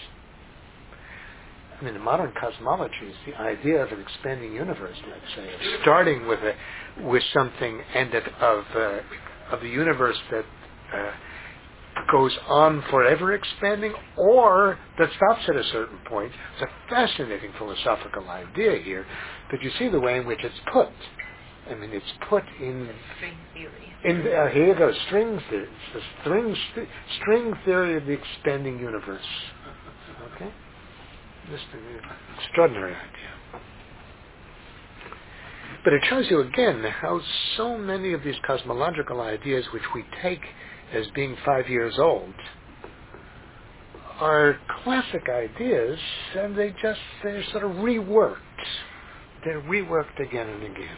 I mean, the modern cosmology is the idea of an expanding universe, let's say, of starting with something and of the universe that goes on forever expanding, or that stops at a certain point. It's a fascinating philosophical idea here, but you see the way in which it's put. I mean, it's put in string theory. Here you go, string theory. It's the string theory of the expanding universe. Okay. Just an extraordinary idea. But it shows you again how so many of these cosmological ideas which we take as being 5 years old are classic ideas, and they're sort of reworked. They're reworked again and again.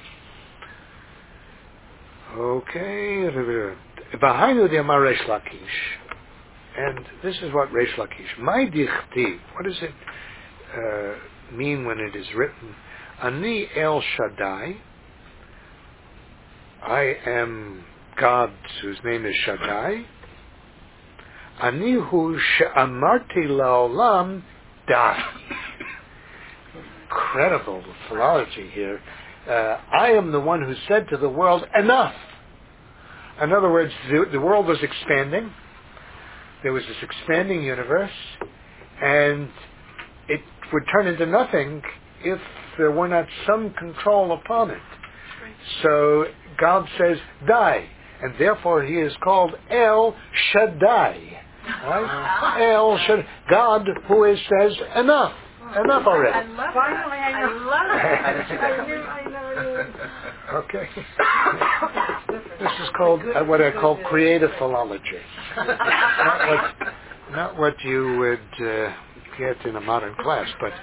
Okay. V'hainu d'amar Reish Lakish. And this is what Reish Lakish. My dichtiv. What does it mean when it is written? Ani El Shaddai. I am God whose name is Shaddai. Ani hu she'amarti la'olam dai. Incredible philology here. I am the one who said to the world, enough. In other words, the world was expanding. There was this expanding universe, and it would turn into nothing if there were not some control upon it. So God says, die, and therefore He is called El Shaddai. Right? El Shaddai, God who says, enough already. I love Finally, that. I know. I never knew. Okay. This is called what I call creative philology. not what you would get in a modern class, but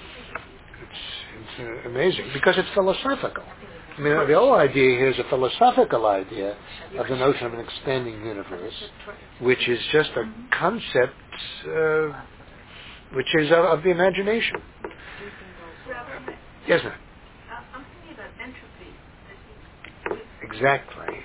it's amazing because it's philosophical. I mean, the whole idea here is a philosophical idea of the notion of an expanding universe, which is just a concept which is of the imagination. Yes, ma'am. I'm thinking about entropy. Exactly.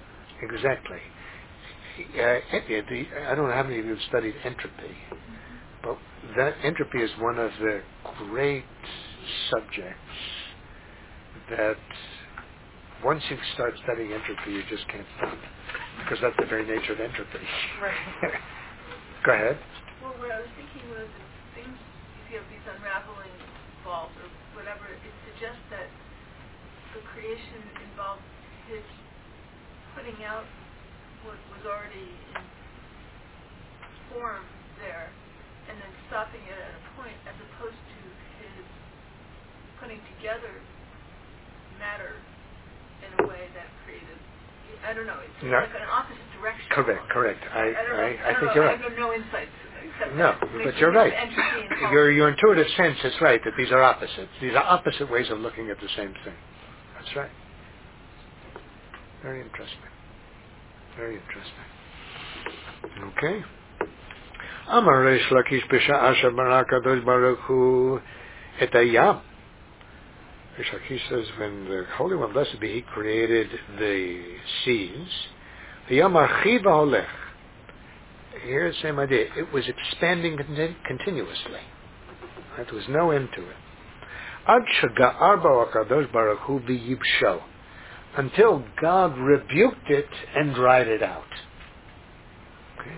I don't know how many of you have studied entropy, but that entropy is one of the great subjects that once you start studying entropy, you just can't stop. because that's the very nature of entropy. Right. Go ahead. Well, what I was thinking was if things, if you have these unraveling balls or whatever, it suggests that the creation involved his putting out what was already in form there and then stopping it at a point, as opposed to his putting together matter in a way that created, I don't know, it's like an opposite direction. Correct. I think know, you're right. I have no insights. No, but you're right. Your intuitive sense is right that these are opposites. These are opposite ways of looking at the same thing. That's right. Very interesting. Very interesting. Okay. Amar Reish Lakish B'Sha'ah Shebara Kadosh Baruch Hu Et Hayam. Reish Lakish says when the Holy One, blessed be He, created the seas, Hayam Archiv Holech. Here's the same idea. It was expanding continuously. Right? There was no end to it. Ad Shaga'ar Ba'akadosh Baruch Hu V'Yibsho. Until God rebuked it and dried it out. Okay?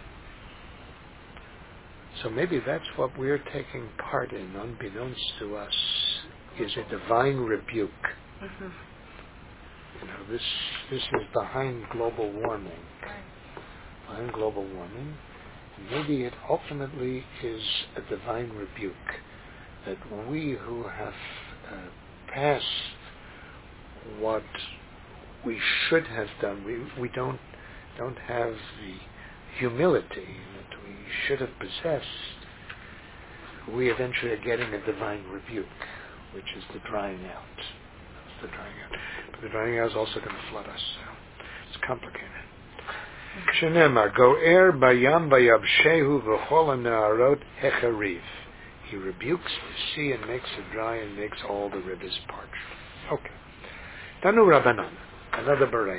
So maybe that's what we're taking part in, unbeknownst to us, is a divine rebuke. Mm-hmm. You know, this is behind global warming. Behind global warming. And maybe it ultimately is a divine rebuke that we who have passed what we should have done, we don't have the humility that we should have possessed, we eventually are getting a divine rebuke, which is the drying out. That's the drying out. But the drying out is also going to flood us. So it's complicated. Shenemar, Go'er bayam bayabshehu v'chol ha'ne'arot hechariv. He rebukes the sea and makes it dry and makes all the rivers parched. Okay. Tanu Rabbanan, another Baraita.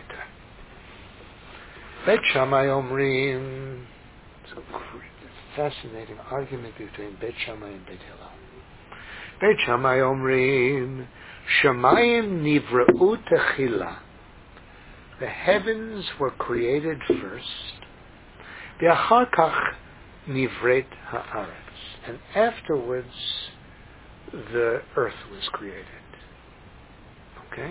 Beit Shammai Omrim. It's a fascinating argument between Beit Shammai and Beit Hillel. Beit Shammai Omrim, Shamayim nivra'u techila. The heavens were created first. V'achar kach nivret ha'aretz. And afterwards, the earth was created. Okay?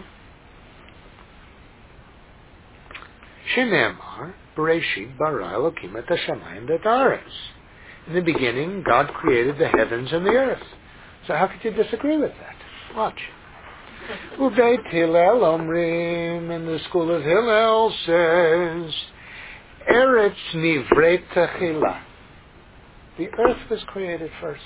Shenemar, Bereshit bara Elokim et hashamayim v'et haaretz. In the beginning, God created the heavens and the earth. So how could you disagree with that? Watch. Ubeit Hillel Omrim, and the school of Hillel says, Eretz nivret techila. The earth was created first.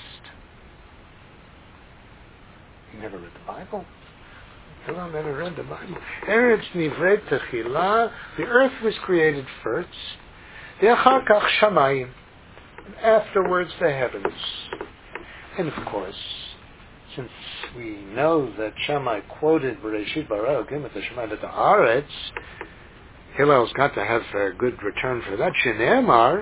You never read the Bible? Hillel never read the Bible. Eretz nivret techila. The earth was created first. Ve'achar kach shamayim. And afterwards the heavens. And of course, since we know that Shammai quoted Bereshit bara Elokim et hashamayim v'et haaretz, Hillel's got to have a good return for that. Shenemar,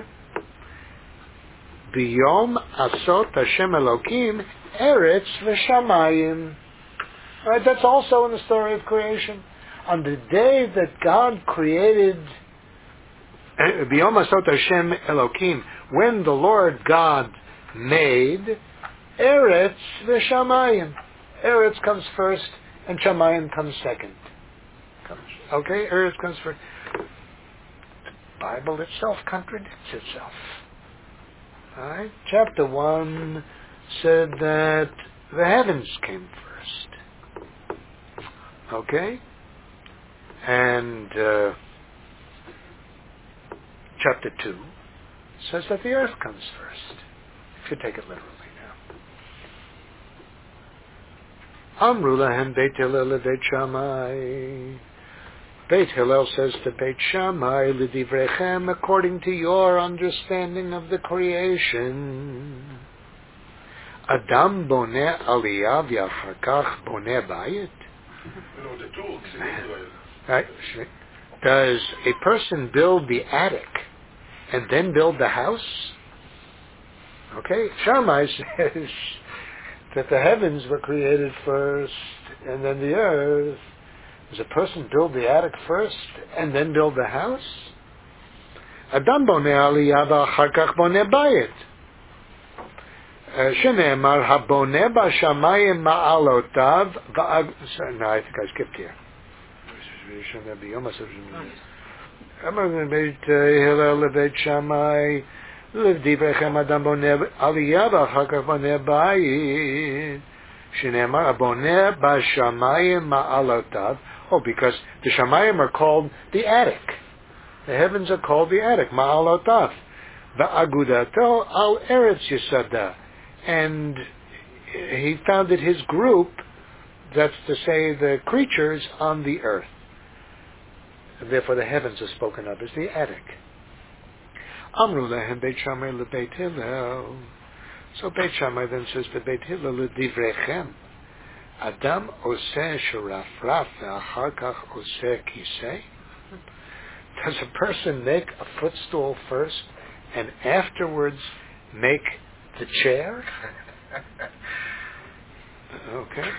Biyom asot Hashem Elokim eretz v'shamayim. Right, that's also in the story of creation. On the day that God created, Biyom asot Hashem Elokim, when the Lord God made eretz v'shamayim. Eretz comes first, and shamayim comes second. Okay, eretz comes first. The Bible itself contradicts itself. All right? Chapter 1 said that the heavens came first. Okay? And chapter 2 says that the earth comes first. If you take it literally now. Amru lahem Beit Hillel leBeit Shammai. Beit Hillel says to Beit Shammai, L'divrechem, according to your understanding of the creation, Adam boneh aliyah v'achar kach boneh bayit. Right? Does a person build the attic and then build the house? Okay, Shammai says that the heavens were created first and then the earth. Does a person build the attic first and then build the house? Adam boneh aliyah v'achar kach boneh bayit. Shenemar haboneh b'shamayim ma'alotav v'ag... No, I think I skipped here. Beit Hillel lebeit Shammai Livdivrechem Adam boneh aliyah v'achar kach boneh bayit. Shenemar haboneh b'shamayim ma'alotav. Oh, because the Shamayim are called the attic. The heavens are called the attic. Ma'alotav. Va'agudato al eretz yisada. And he founded his group, that's to say the creatures, on the earth. Therefore the heavens are spoken of as the attic. Amru lehem Beit Shammai lebeit Hillel. So Beit Shammai then says to Beit Hillel, L'divrechem. Adam oseh sharafraf ve'achar kach oseh kisei. Does a person make a footstool first and afterwards make the chair? Okay.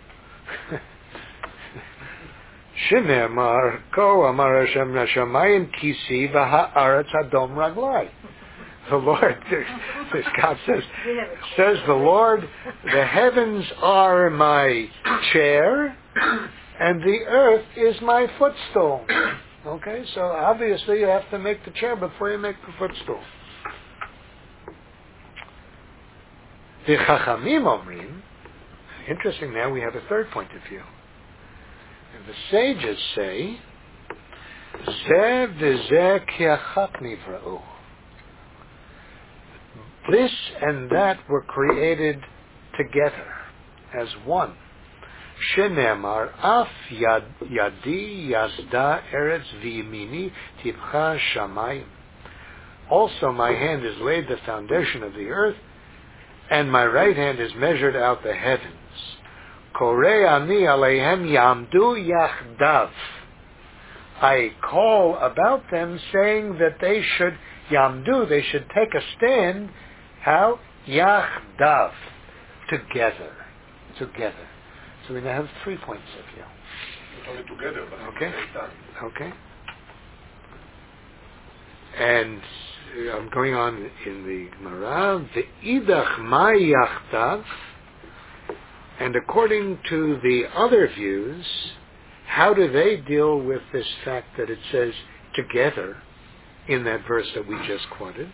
Shinemar ko amar Hashem nashamayim kisi v'ha'aretz adom raglai. The Lord, God says the Lord, the heavens are my chair, and the earth is my footstool. Okay, so obviously you have to make the chair before you make the footstool. The Chachamim Omrim, interesting now we have a third point of view. And the sages say, Zeh v'zeh ki'achat nivra'u. This and that were created together as one. Shenemar af yadi yazda eretz v'yimini tibcha shamayim. Also my hand has laid the foundation of the earth, and my right hand has measured out the heavens. Korei ani aleihem yamdu yachdav. I call about them saying that they should yamdu, they should take a stand. How? Yachdav. Together. Together. So we now have 3 points of view. Only together, but okay. Okay. And I'm going on in the Gemara. Ve'idach ma yachdav. And according to the other views, how do they deal with this fact that it says together in that verse that we just quoted?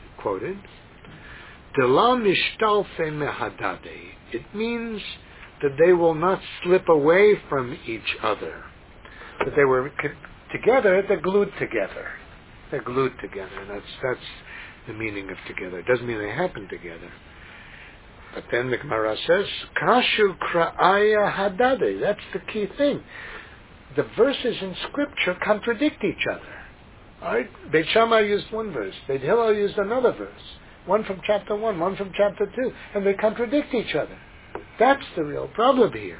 It means that they will not slip away from each other. That they were together, they're glued together. They're glued together. That's the meaning of together. It doesn't mean they happen together. But then the Gemara says, Kashu kra'aya hadade. That's the key thing. The verses in Scripture contradict each other. Right? Beit Shammai used one verse. Beit Hillel used another verse. One from chapter 1, one from chapter 2. And they contradict each other. That's the real problem here.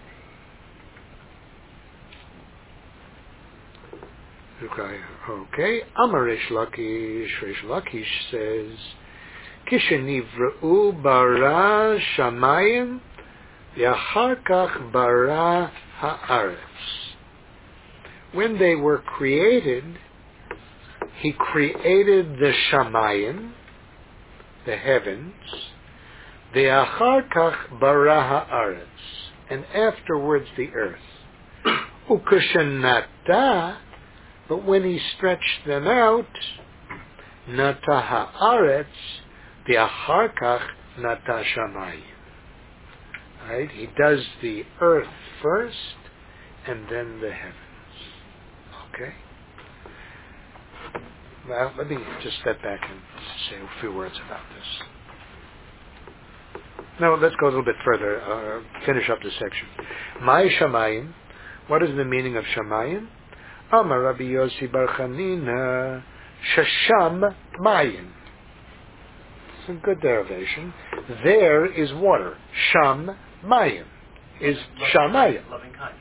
Okay. Amar Reish Lakish says, Kishenivru bara shamayim yachar kach bara haaretz. When they were created, he created the shamayim, the heavens, the achar kach bara haaretz, and afterwards the earth. Ukashanata, but when he stretched them out, nata haaretz, the achar kach nata shamayim. Right? He does the earth first, and then the heavens. Okay? Well, let me just step back and say a few words about this. Now, let's go a little bit further, finish up this section. Mai Shamayim, what is the meaning of Shamayim? Amar Rabbi Yossi Bar Chanina, Shasham Mayim. It's a good derivation. There is water. Sham Mayim is Shamayim. Loving kindness.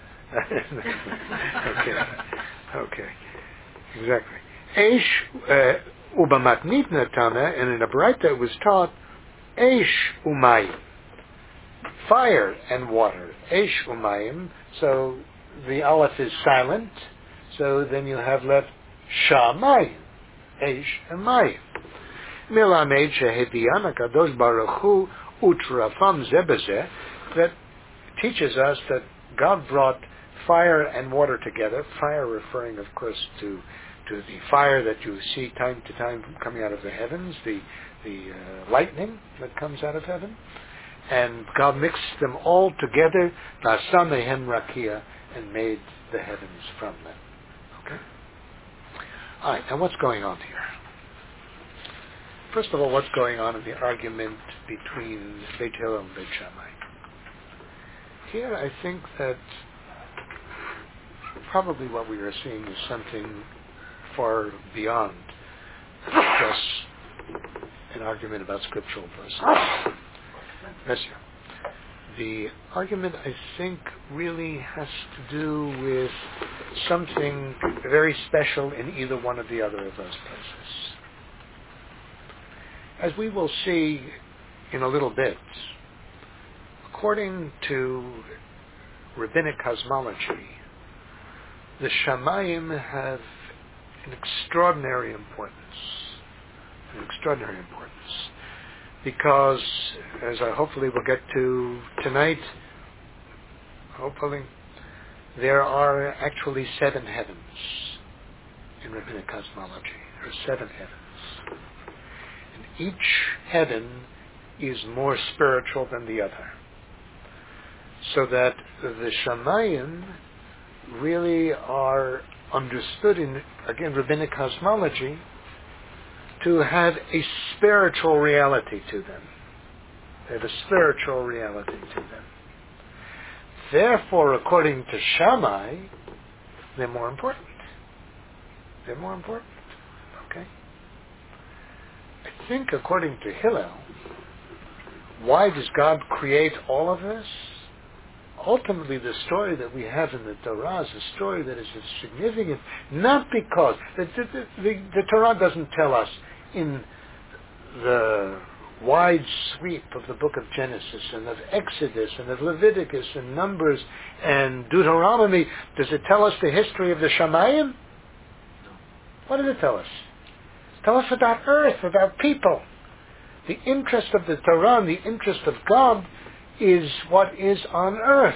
Okay. Exactly. Eish ubamatnit natana, and in a Braita it was taught Eish umayim, fire and water. Eish umayim. So the aleph is silent. So then you have left shamayim. Eish and Mayim. Milamed sheheviyan HaKadosh Baruch Hu utrafam zeh b'zeh, that teaches us that God brought fire and water together. Fire referring, of course, to the fire that you see time to time coming out of the heavens, the lightning that comes out of heaven. And God mixed them all together, Na'asa mehem rakia, and made the heavens from them. Okay? All right, now what's going on here? First of all, what's going on in the argument between Beit Hillel and Beit Shammai? Here, I think that probably what we are seeing is something far beyond just an argument about scriptural verses. Monsieur. The argument, I think, really has to do with something very special in either one of the other of those places. As we will see in a little bit, according to rabbinic cosmology, the Shamayim have an extraordinary importance. Because, as I hopefully will get to tonight, there are actually 7 heavens in rabbinic cosmology. There are 7 heavens. And each heaven is more spiritual than the other. So that the Shamayim really are understood in, again, rabbinic cosmology, to have a spiritual reality to them. They have a spiritual reality to them. Therefore, according to Shammai, they're more important. Okay? I think according to Hillel, why does God create all of this? Ultimately, the story that we have in the Torah is a story that is significant, not because the Torah doesn't tell us in the wide sweep of the book of Genesis and of Exodus and of Leviticus and Numbers and Deuteronomy, does it tell us the history of the Shamayim? No. What does it tell us? Tell us about earth, about people. The interest of the Torah and the interest of God is what is on earth.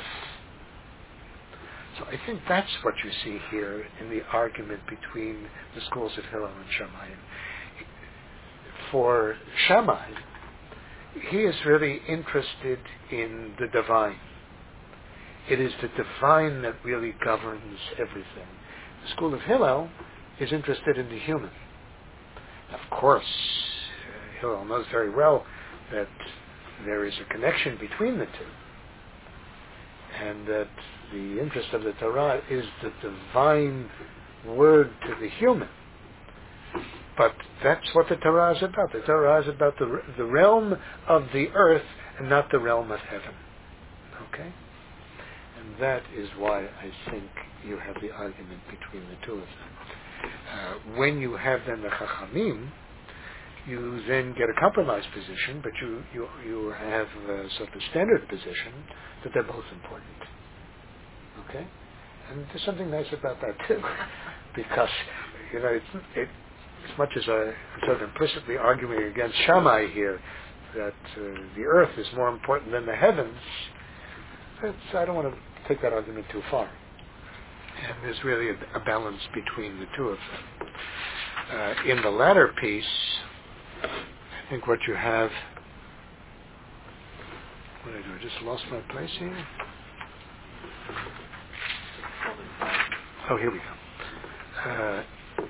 So I think that's what you see here in the argument between the schools of Hillel and Shammai. For Shammai, he is really interested in the divine. It is the divine that really governs everything. The school of Hillel is interested in the human. Of course, Hillel knows very well that there is a connection between the two, and that the interest of the Torah is the divine word to the human. But that's what the Torah is about. The Torah is about the realm of the earth and not the realm of heaven. Okay? And that is why I think you have the argument between the two of them. When you have then the Chachamim, you then get a compromise position, but you have sort of a standard position that they're both important. Okay? And there's something nice about that too. Because, as much as I'm sort of implicitly arguing against Shammai here, that the earth is more important than the heavens, I don't want to take that argument too far. And there's really a balance between the two of them. In the latter piece, I think what you have... What did I do? I just lost my place here. Oh, here we go.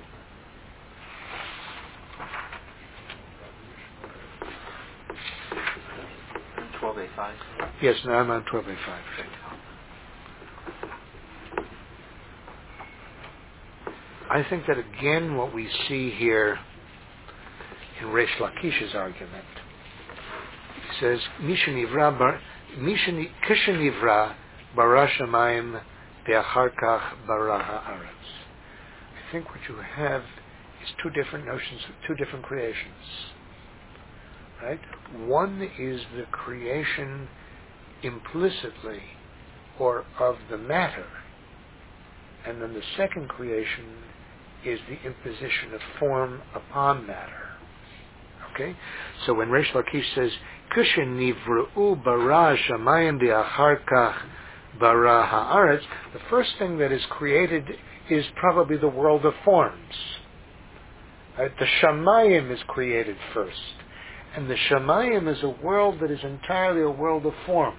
12A5? Yes, now I'm on 12A5. I think that again what we see here in Reish Lakish's argument, he says, Kishenivra bara shamayim ve'achar kach bara ha'aretz. I think what you have is two different notions, two different creations. Right? One is the creation implicitly or of the matter, and then the second creation is the imposition of form upon matter. Okay? So when Reish Lakish says, Kushin nivru'u bara shamayim di'achar kach bara ha'aretz, the first thing that is created is probably the world of forms. Right? The shamayim is created first. And the shamayim is a world that is entirely a world of form.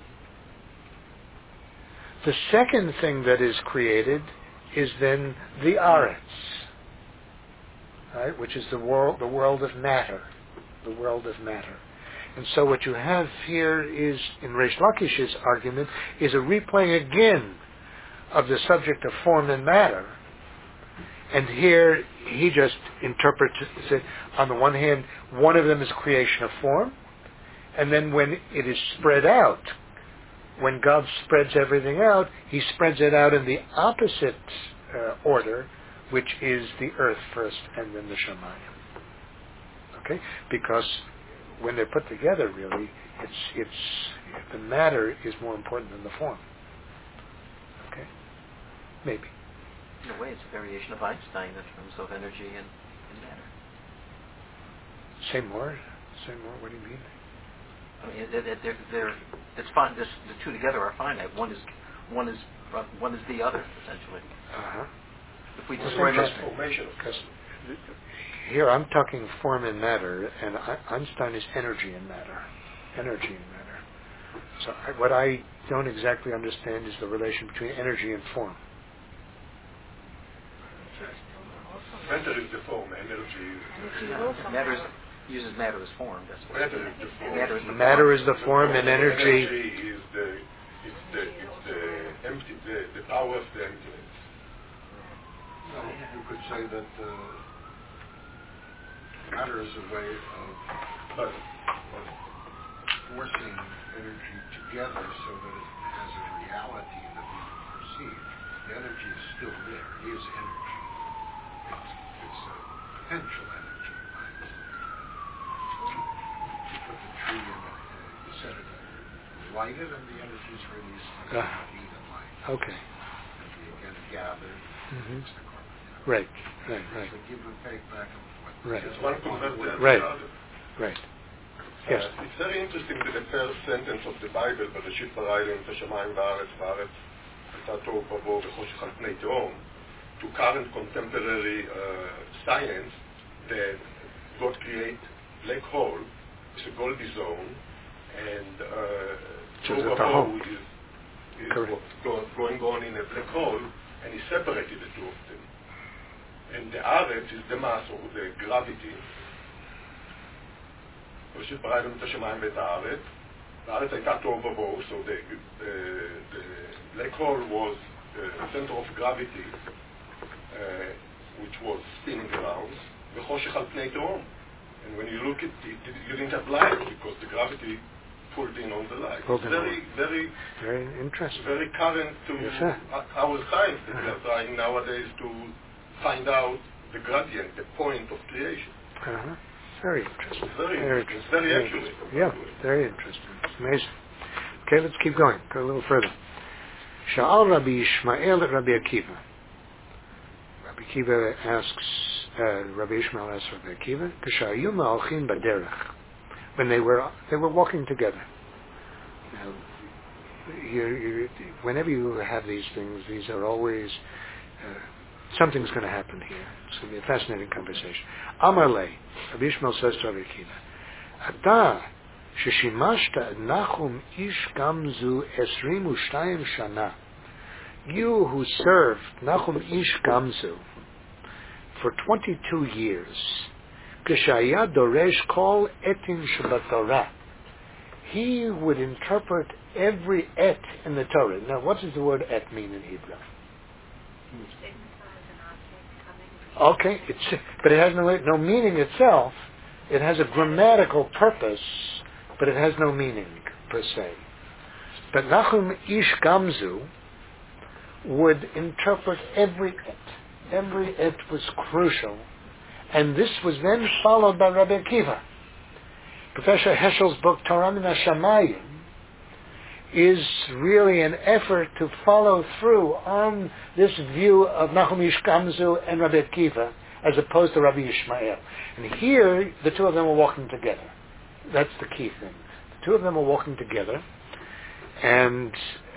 The second thing that is created is then the aretz, right? Which is the world of matter, the world of matter. And so what you have here is, in Reish Lakish's argument, is a replaying again of the subject of form and matter. And here he just interprets it, on the one hand, one of them is creation of form, and then when it is spread out, when God spreads everything out, he spreads it out in the opposite order, which is the earth first and then the Shamayim. Okay? Because when they're put together, really, it's the matter is more important than the form. Okay? Maybe. In a way, it's a variation of Einstein in terms of energy and matter. Say more. What do you mean? I mean, it's fine. The two together are finite. One is the other, essentially. Uh-huh. If we That's describe interesting. Because here I'm talking form and matter, and Einstein is energy and matter. So what I don't exactly understand is the relation between energy and form. Matter is the form, energy is matter uses matter as form. That's what matter is the form. Matter is the form, and energy is the empty, the power of the emptiness. No, you could say that matter is a way of forcing energy together so that it has a reality that we can perceive. The energy is still there. It is energy. It's a potential energy. You put the tree in you set it, light it, and the energy is released into heat and light. Okay. And we again gather. Mm-hmm. It's the carbon. Right. It's the give and take back and forth. Right. It's one converts the other. Right. Yes. It's very interesting that the first sentence of the Bible, בראשית ברא אלוהים את השמיים והארץ הייתה תוהו ובוהו וחושך על פני תהום, to current contemporary science, that God create black hole, it's a Goldie zone, and tohu vabohu is what's going on in a black hole, and he separated the two of them. And the Aretz is the mass or the gravity. ראשית ברא אלוהים את השמיים ואת הארץ, והארץ הייתה תוהו ובוהו, so the black hole was the center of gravity, which was spinning around, וחושך על פני תהום. And when you look at it, you didn't have light because the gravity pulled in on the light. It's very interesting. Very current to our science that we are trying nowadays to find out the gradient, the point of creation. Uh-huh. Very interesting. Very accurate. Yeah, very interesting. It's amazing. Okay, let's keep going. Go a little further. Sha'al Rabbi Ishmael at Rabbi Akiva. Rabbi Akiva asks, Rabbi Ishmael asks Rabbi Akiva, K'sha'ayu ma'alchin b'derech. When they were walking together. Now, whenever you have these things, these are always something's going to happen here. It's going to be a fascinating conversation. Amar lei, Rabbi Ishmael says to Rabbi Akiva, Ada sheshimashta Nachum ish gamzu 22 shana. You who served Nachum ish gamzu for 22 years, k'shaya doresh kol etin shebatorah. He would interpret every et in the Torah. Now, what does the word et mean in Hebrew? Okay, but it has no meaning itself. It has a grammatical purpose, but it has no meaning per se. But Nachum Ish Gamzu would interpret every et. Every et was crucial. And this was then followed by Rabbi Akiva. Professor Heschel's book, Torah Min HaShamayim, is really an effort to follow through on this view of Nachum Ish Gamzu and Rabbi Akiva as opposed to Rabbi Yishmael. And here, the two of them are walking together. That's the key thing. The two of them are walking together, and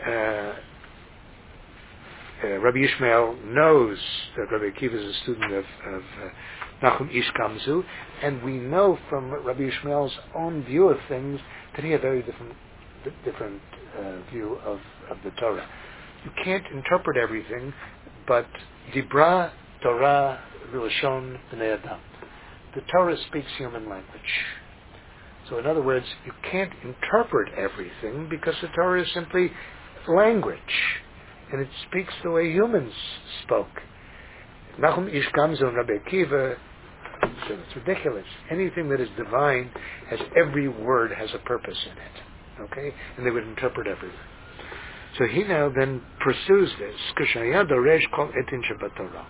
Rabbi Yishmael knows that Rabbi Akiva is a student of Nachum Ish Gamzu, and we know from Rabbi Yishmael's own view of things that he had a very different view of the Torah. You can't interpret everything, but Dibra Torah V'Lashon B'nei Adam. The Torah speaks human language. So in other words, you can't interpret everything because the Torah is simply language, and it speaks the way humans spoke. Nachum Ish Gamzu and Rabbi Akiva, so it's ridiculous. Anything that is divine has every word has a purpose in it. Okay? And they would interpret everything. So he now then pursues this. K'shaya doresh kol etin shebatorah.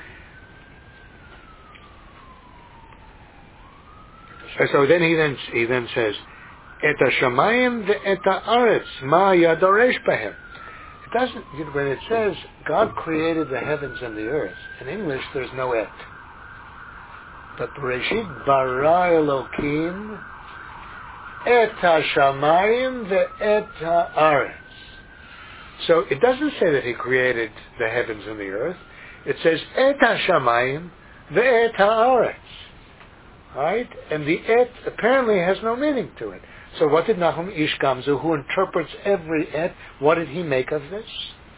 So then he then says, Et hashamayim ve'et ha'aretz ma yadoresh bahem. It doesn't, when it says God created the heavens and the earth, in English there's no et. But Bereshit bara Elokim et hashamayim ve'et ha'aretz. So it doesn't say that he created the heavens and the earth. It says et hashamayim ve'et ha'aretz. Right? And the et apparently has no meaning to it. So what did Nachum Ish Gamzu, who interprets every et, what did he make of this?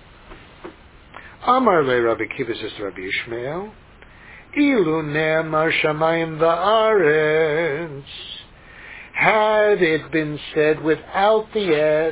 Amar le Rabbi Akiva, says Rabbi Yishmael, Ilu ne'amar shamayim va'aretz. Had it been said without the et,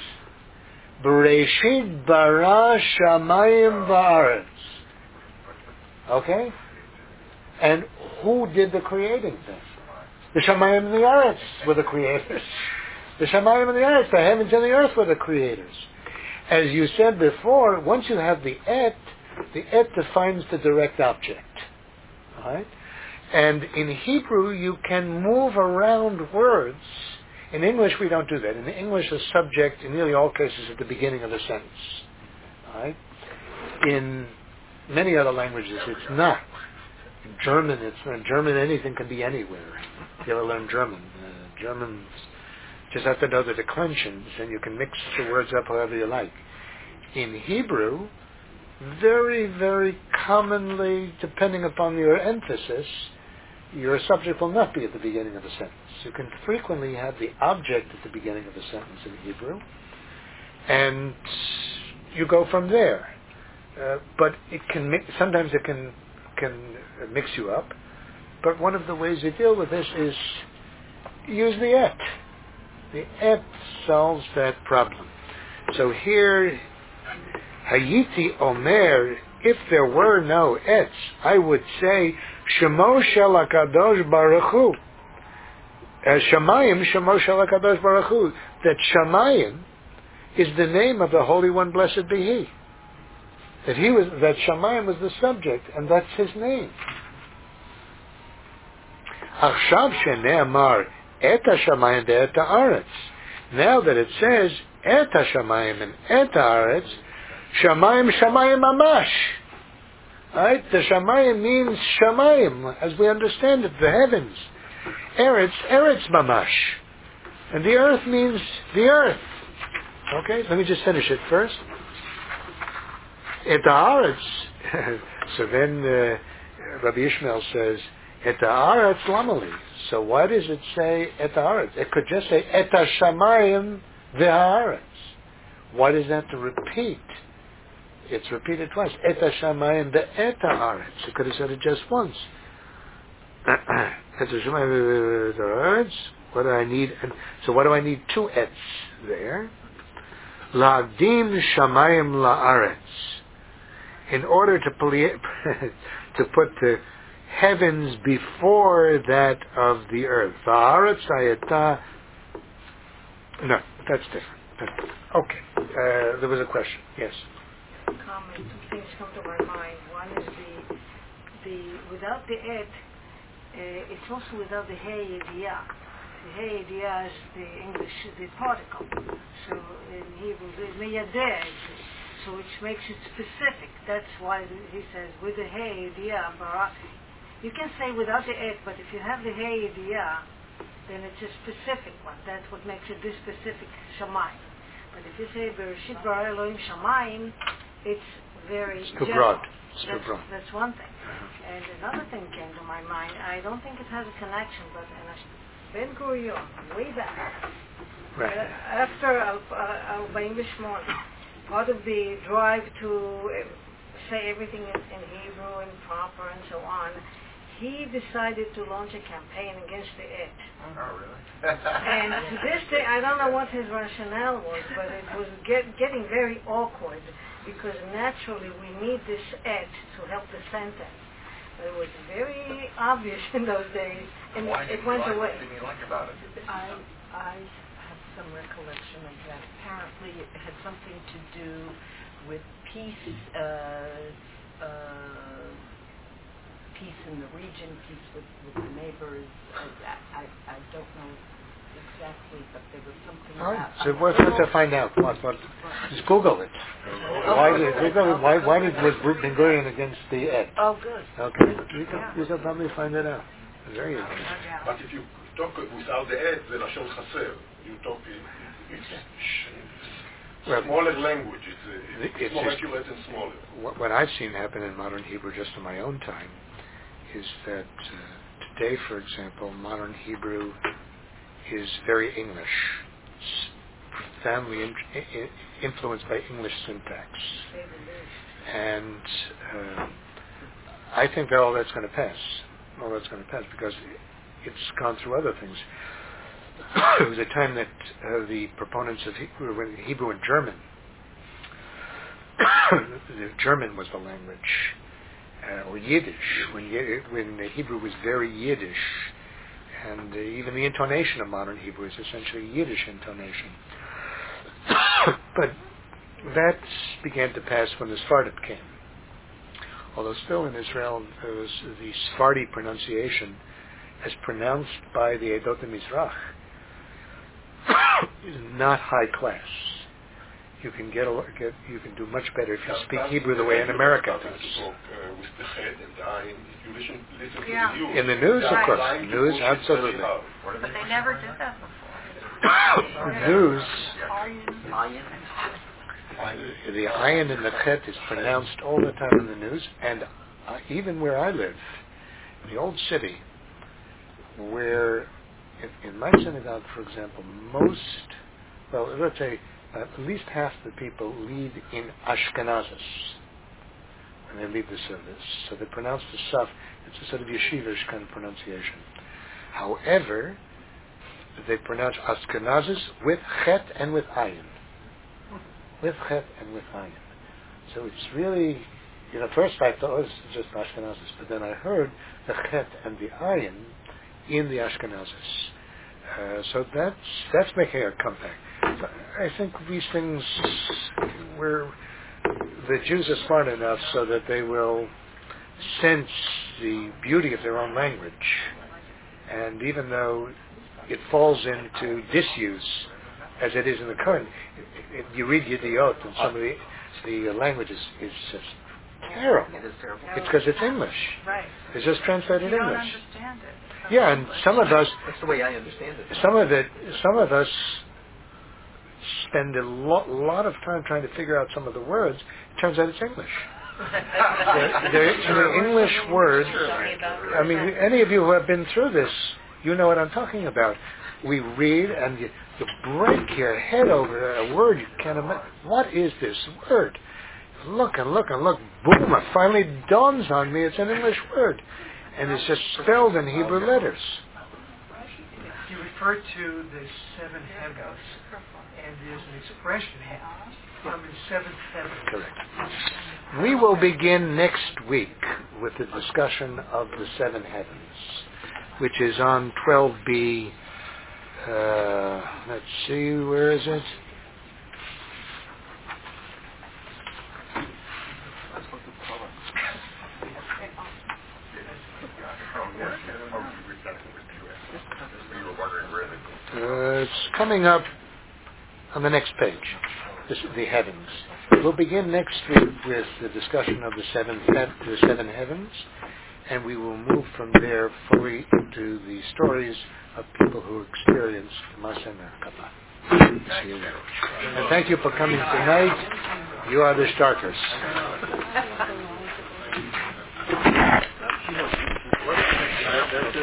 Bereshit bara shamayim va'aretz. Okay? And who did the creating then? The Shamayim and the Aretz were the creators. The Shamayim and the Aretz, the heavens and the earth were the creators. As you said before, once you have the et defines the direct object. Right? And in Hebrew, you can move around words. In English, we don't do that. In English, the subject, in nearly all cases, is at the beginning of the sentence. Right? In many other languages, it's not. In German, anything can be anywhere. If you ever learn German, Germans just have to know the declensions, and you can mix the words up however you like. In Hebrew, very, very commonly, depending upon your emphasis, your subject will not be at the beginning of the sentence. You can frequently have the object at the beginning of the sentence in Hebrew, and you go from there. But it can sometimes it can mix you up. But one of the ways you deal with this is use the et. The et solves that problem. So here, Hayiti Omer, if there were no ets, I would say, Shemo Shel HaKadosh Baruch Hu. Shamayim, Shemo Shel HaKadosh Baruch Hu. That Shamayim is the name of the Holy One, blessed be He. That Shamayim was the subject, and that's his name. Achshav shene'amar et hashamayim ve'et ha'aretz. Now that it says et hashamayim and et ha'aretz, shamayim mamash. Right? The shamayim means shamayim, as we understand it, the heavens. Eretz mamash. And the earth means the earth. Okay, let me just finish it first. Et ha'aretz. So then Rabbi Yishmael says, et ha'aretz lamali. So why does it say et ha'aretz? It could just say et ha'shamayim ve'ha'aretz. Why does that have to repeat? It's repeated twice. Et ha'shamayim ve'et ha'aretz. It could have said it just once. Et ha'shamayim ve'ha'aretz. What do I need? So what do I need two ets there? La'adim shamayim la'aretz. In order to put the heavens before that of the earth. Va'aretz hayata. No, that's different. Okay. There was a question. Yes. Comment. Two things come to my mind. One is the without the et, it's also without the hey yediyah. hey idea is the English, the particle. So in Hebrew, the miyadeh, so which makes it specific. That's why he says with the hey idea barati. You can say without the et, but if you have the hey idea, then it's a specific one. That's what makes it this specific shamayim. But if you say Bereshit bara Elohim shamayim, it's very too general. broad. It's too broad. That's one thing. And another thing came to my mind. I don't think it has a connection, but Ben Gurion, way back, Right. after by English morning, part of the drive to say everything in Hebrew and proper and so on, he decided to launch a campaign against the et. Oh, really? And to this day, I don't know what his rationale was, but it was getting very awkward because naturally we need this et to help the sentence. But it was very obvious in those days, and it went away. What did you like about it? I have some recollection of that. Apparently it had something to do with peace in the region, peace with the neighbors. I don't know exactly, but there was something about... So what's to find out? What? Just Google it. Why was Ben Gurion against the et? Oh, good. Okay. You can probably find it out. Very interesting. But if you talk without the et, the lashon chaser. You talk it's smaller language. It's more accurate and smaller. What I've seen happen in modern Hebrew just in my own time is that today, for example, modern Hebrew is very English. It's profoundly influenced by English syntax. And I think that all that's going to pass. All that's going to pass because it's gone through other things. It was a time that the proponents of Hebrew and German, the German was the language, or Yiddish, when Hebrew was very Yiddish, and even the intonation of modern Hebrew is essentially Yiddish intonation. But that began to pass when the Sephardim came. Although still in Israel, the Sephardi pronunciation, as pronounced by the Edot HaMizrach, is not high class. You can you can do much better if you speak Hebrew the way an American does. With the head and the eye, you listen to the news. In the news, of course. News, absolutely. But they never did that before. News. Ayin. The ayin and the chet is pronounced all the time in the news, and even where I live, in the old city, where in my synagogue, for example, let's say at least half the people lead in Ashkenazis when they lead the service. So they pronounce the Saf, it's a sort of yeshivish kind of pronunciation. However, they pronounce Ashkenazis with chet and with ayin. With chet and with ayin. So it's really, first I thought it was just Ashkenazis, but then I heard the chet and the ayin in the Ashkenazis. So that's making a comeback. So I think these things, the Jews are smart enough so that they will sense the beauty of their own language. And even though it falls into disuse, as it is in the current, you read Yiddiot and some of the language is just terrible. It is terrible. It's because it's English. Right. It's just translated You don't English. understand it. Yeah, and some of us, That's the way I understand it. some of us spend a lot of time trying to figure out some of the words. It turns out it's English. The English words. I mean, any of you who have been through this, you know what I'm talking about. We read and you break your head over a word you can't imagine. What is this word? Look and look and look. Boom! It finally dawns on me. It's an English word, and it's just spelled in Hebrew letters. You refer to the seven heavens, and there's an expression from the seventh heaven. Correct. We will begin next week with the discussion of the seven heavens, which is on 12b. Let's see, where is it? You were wondering where the It's coming up on the next page, the heavens. We'll begin next week with the discussion of the seven heavens, and we will move from there fully into the stories of people who experienced Maseh Merkabah. And thank you for coming tonight. You are the starters.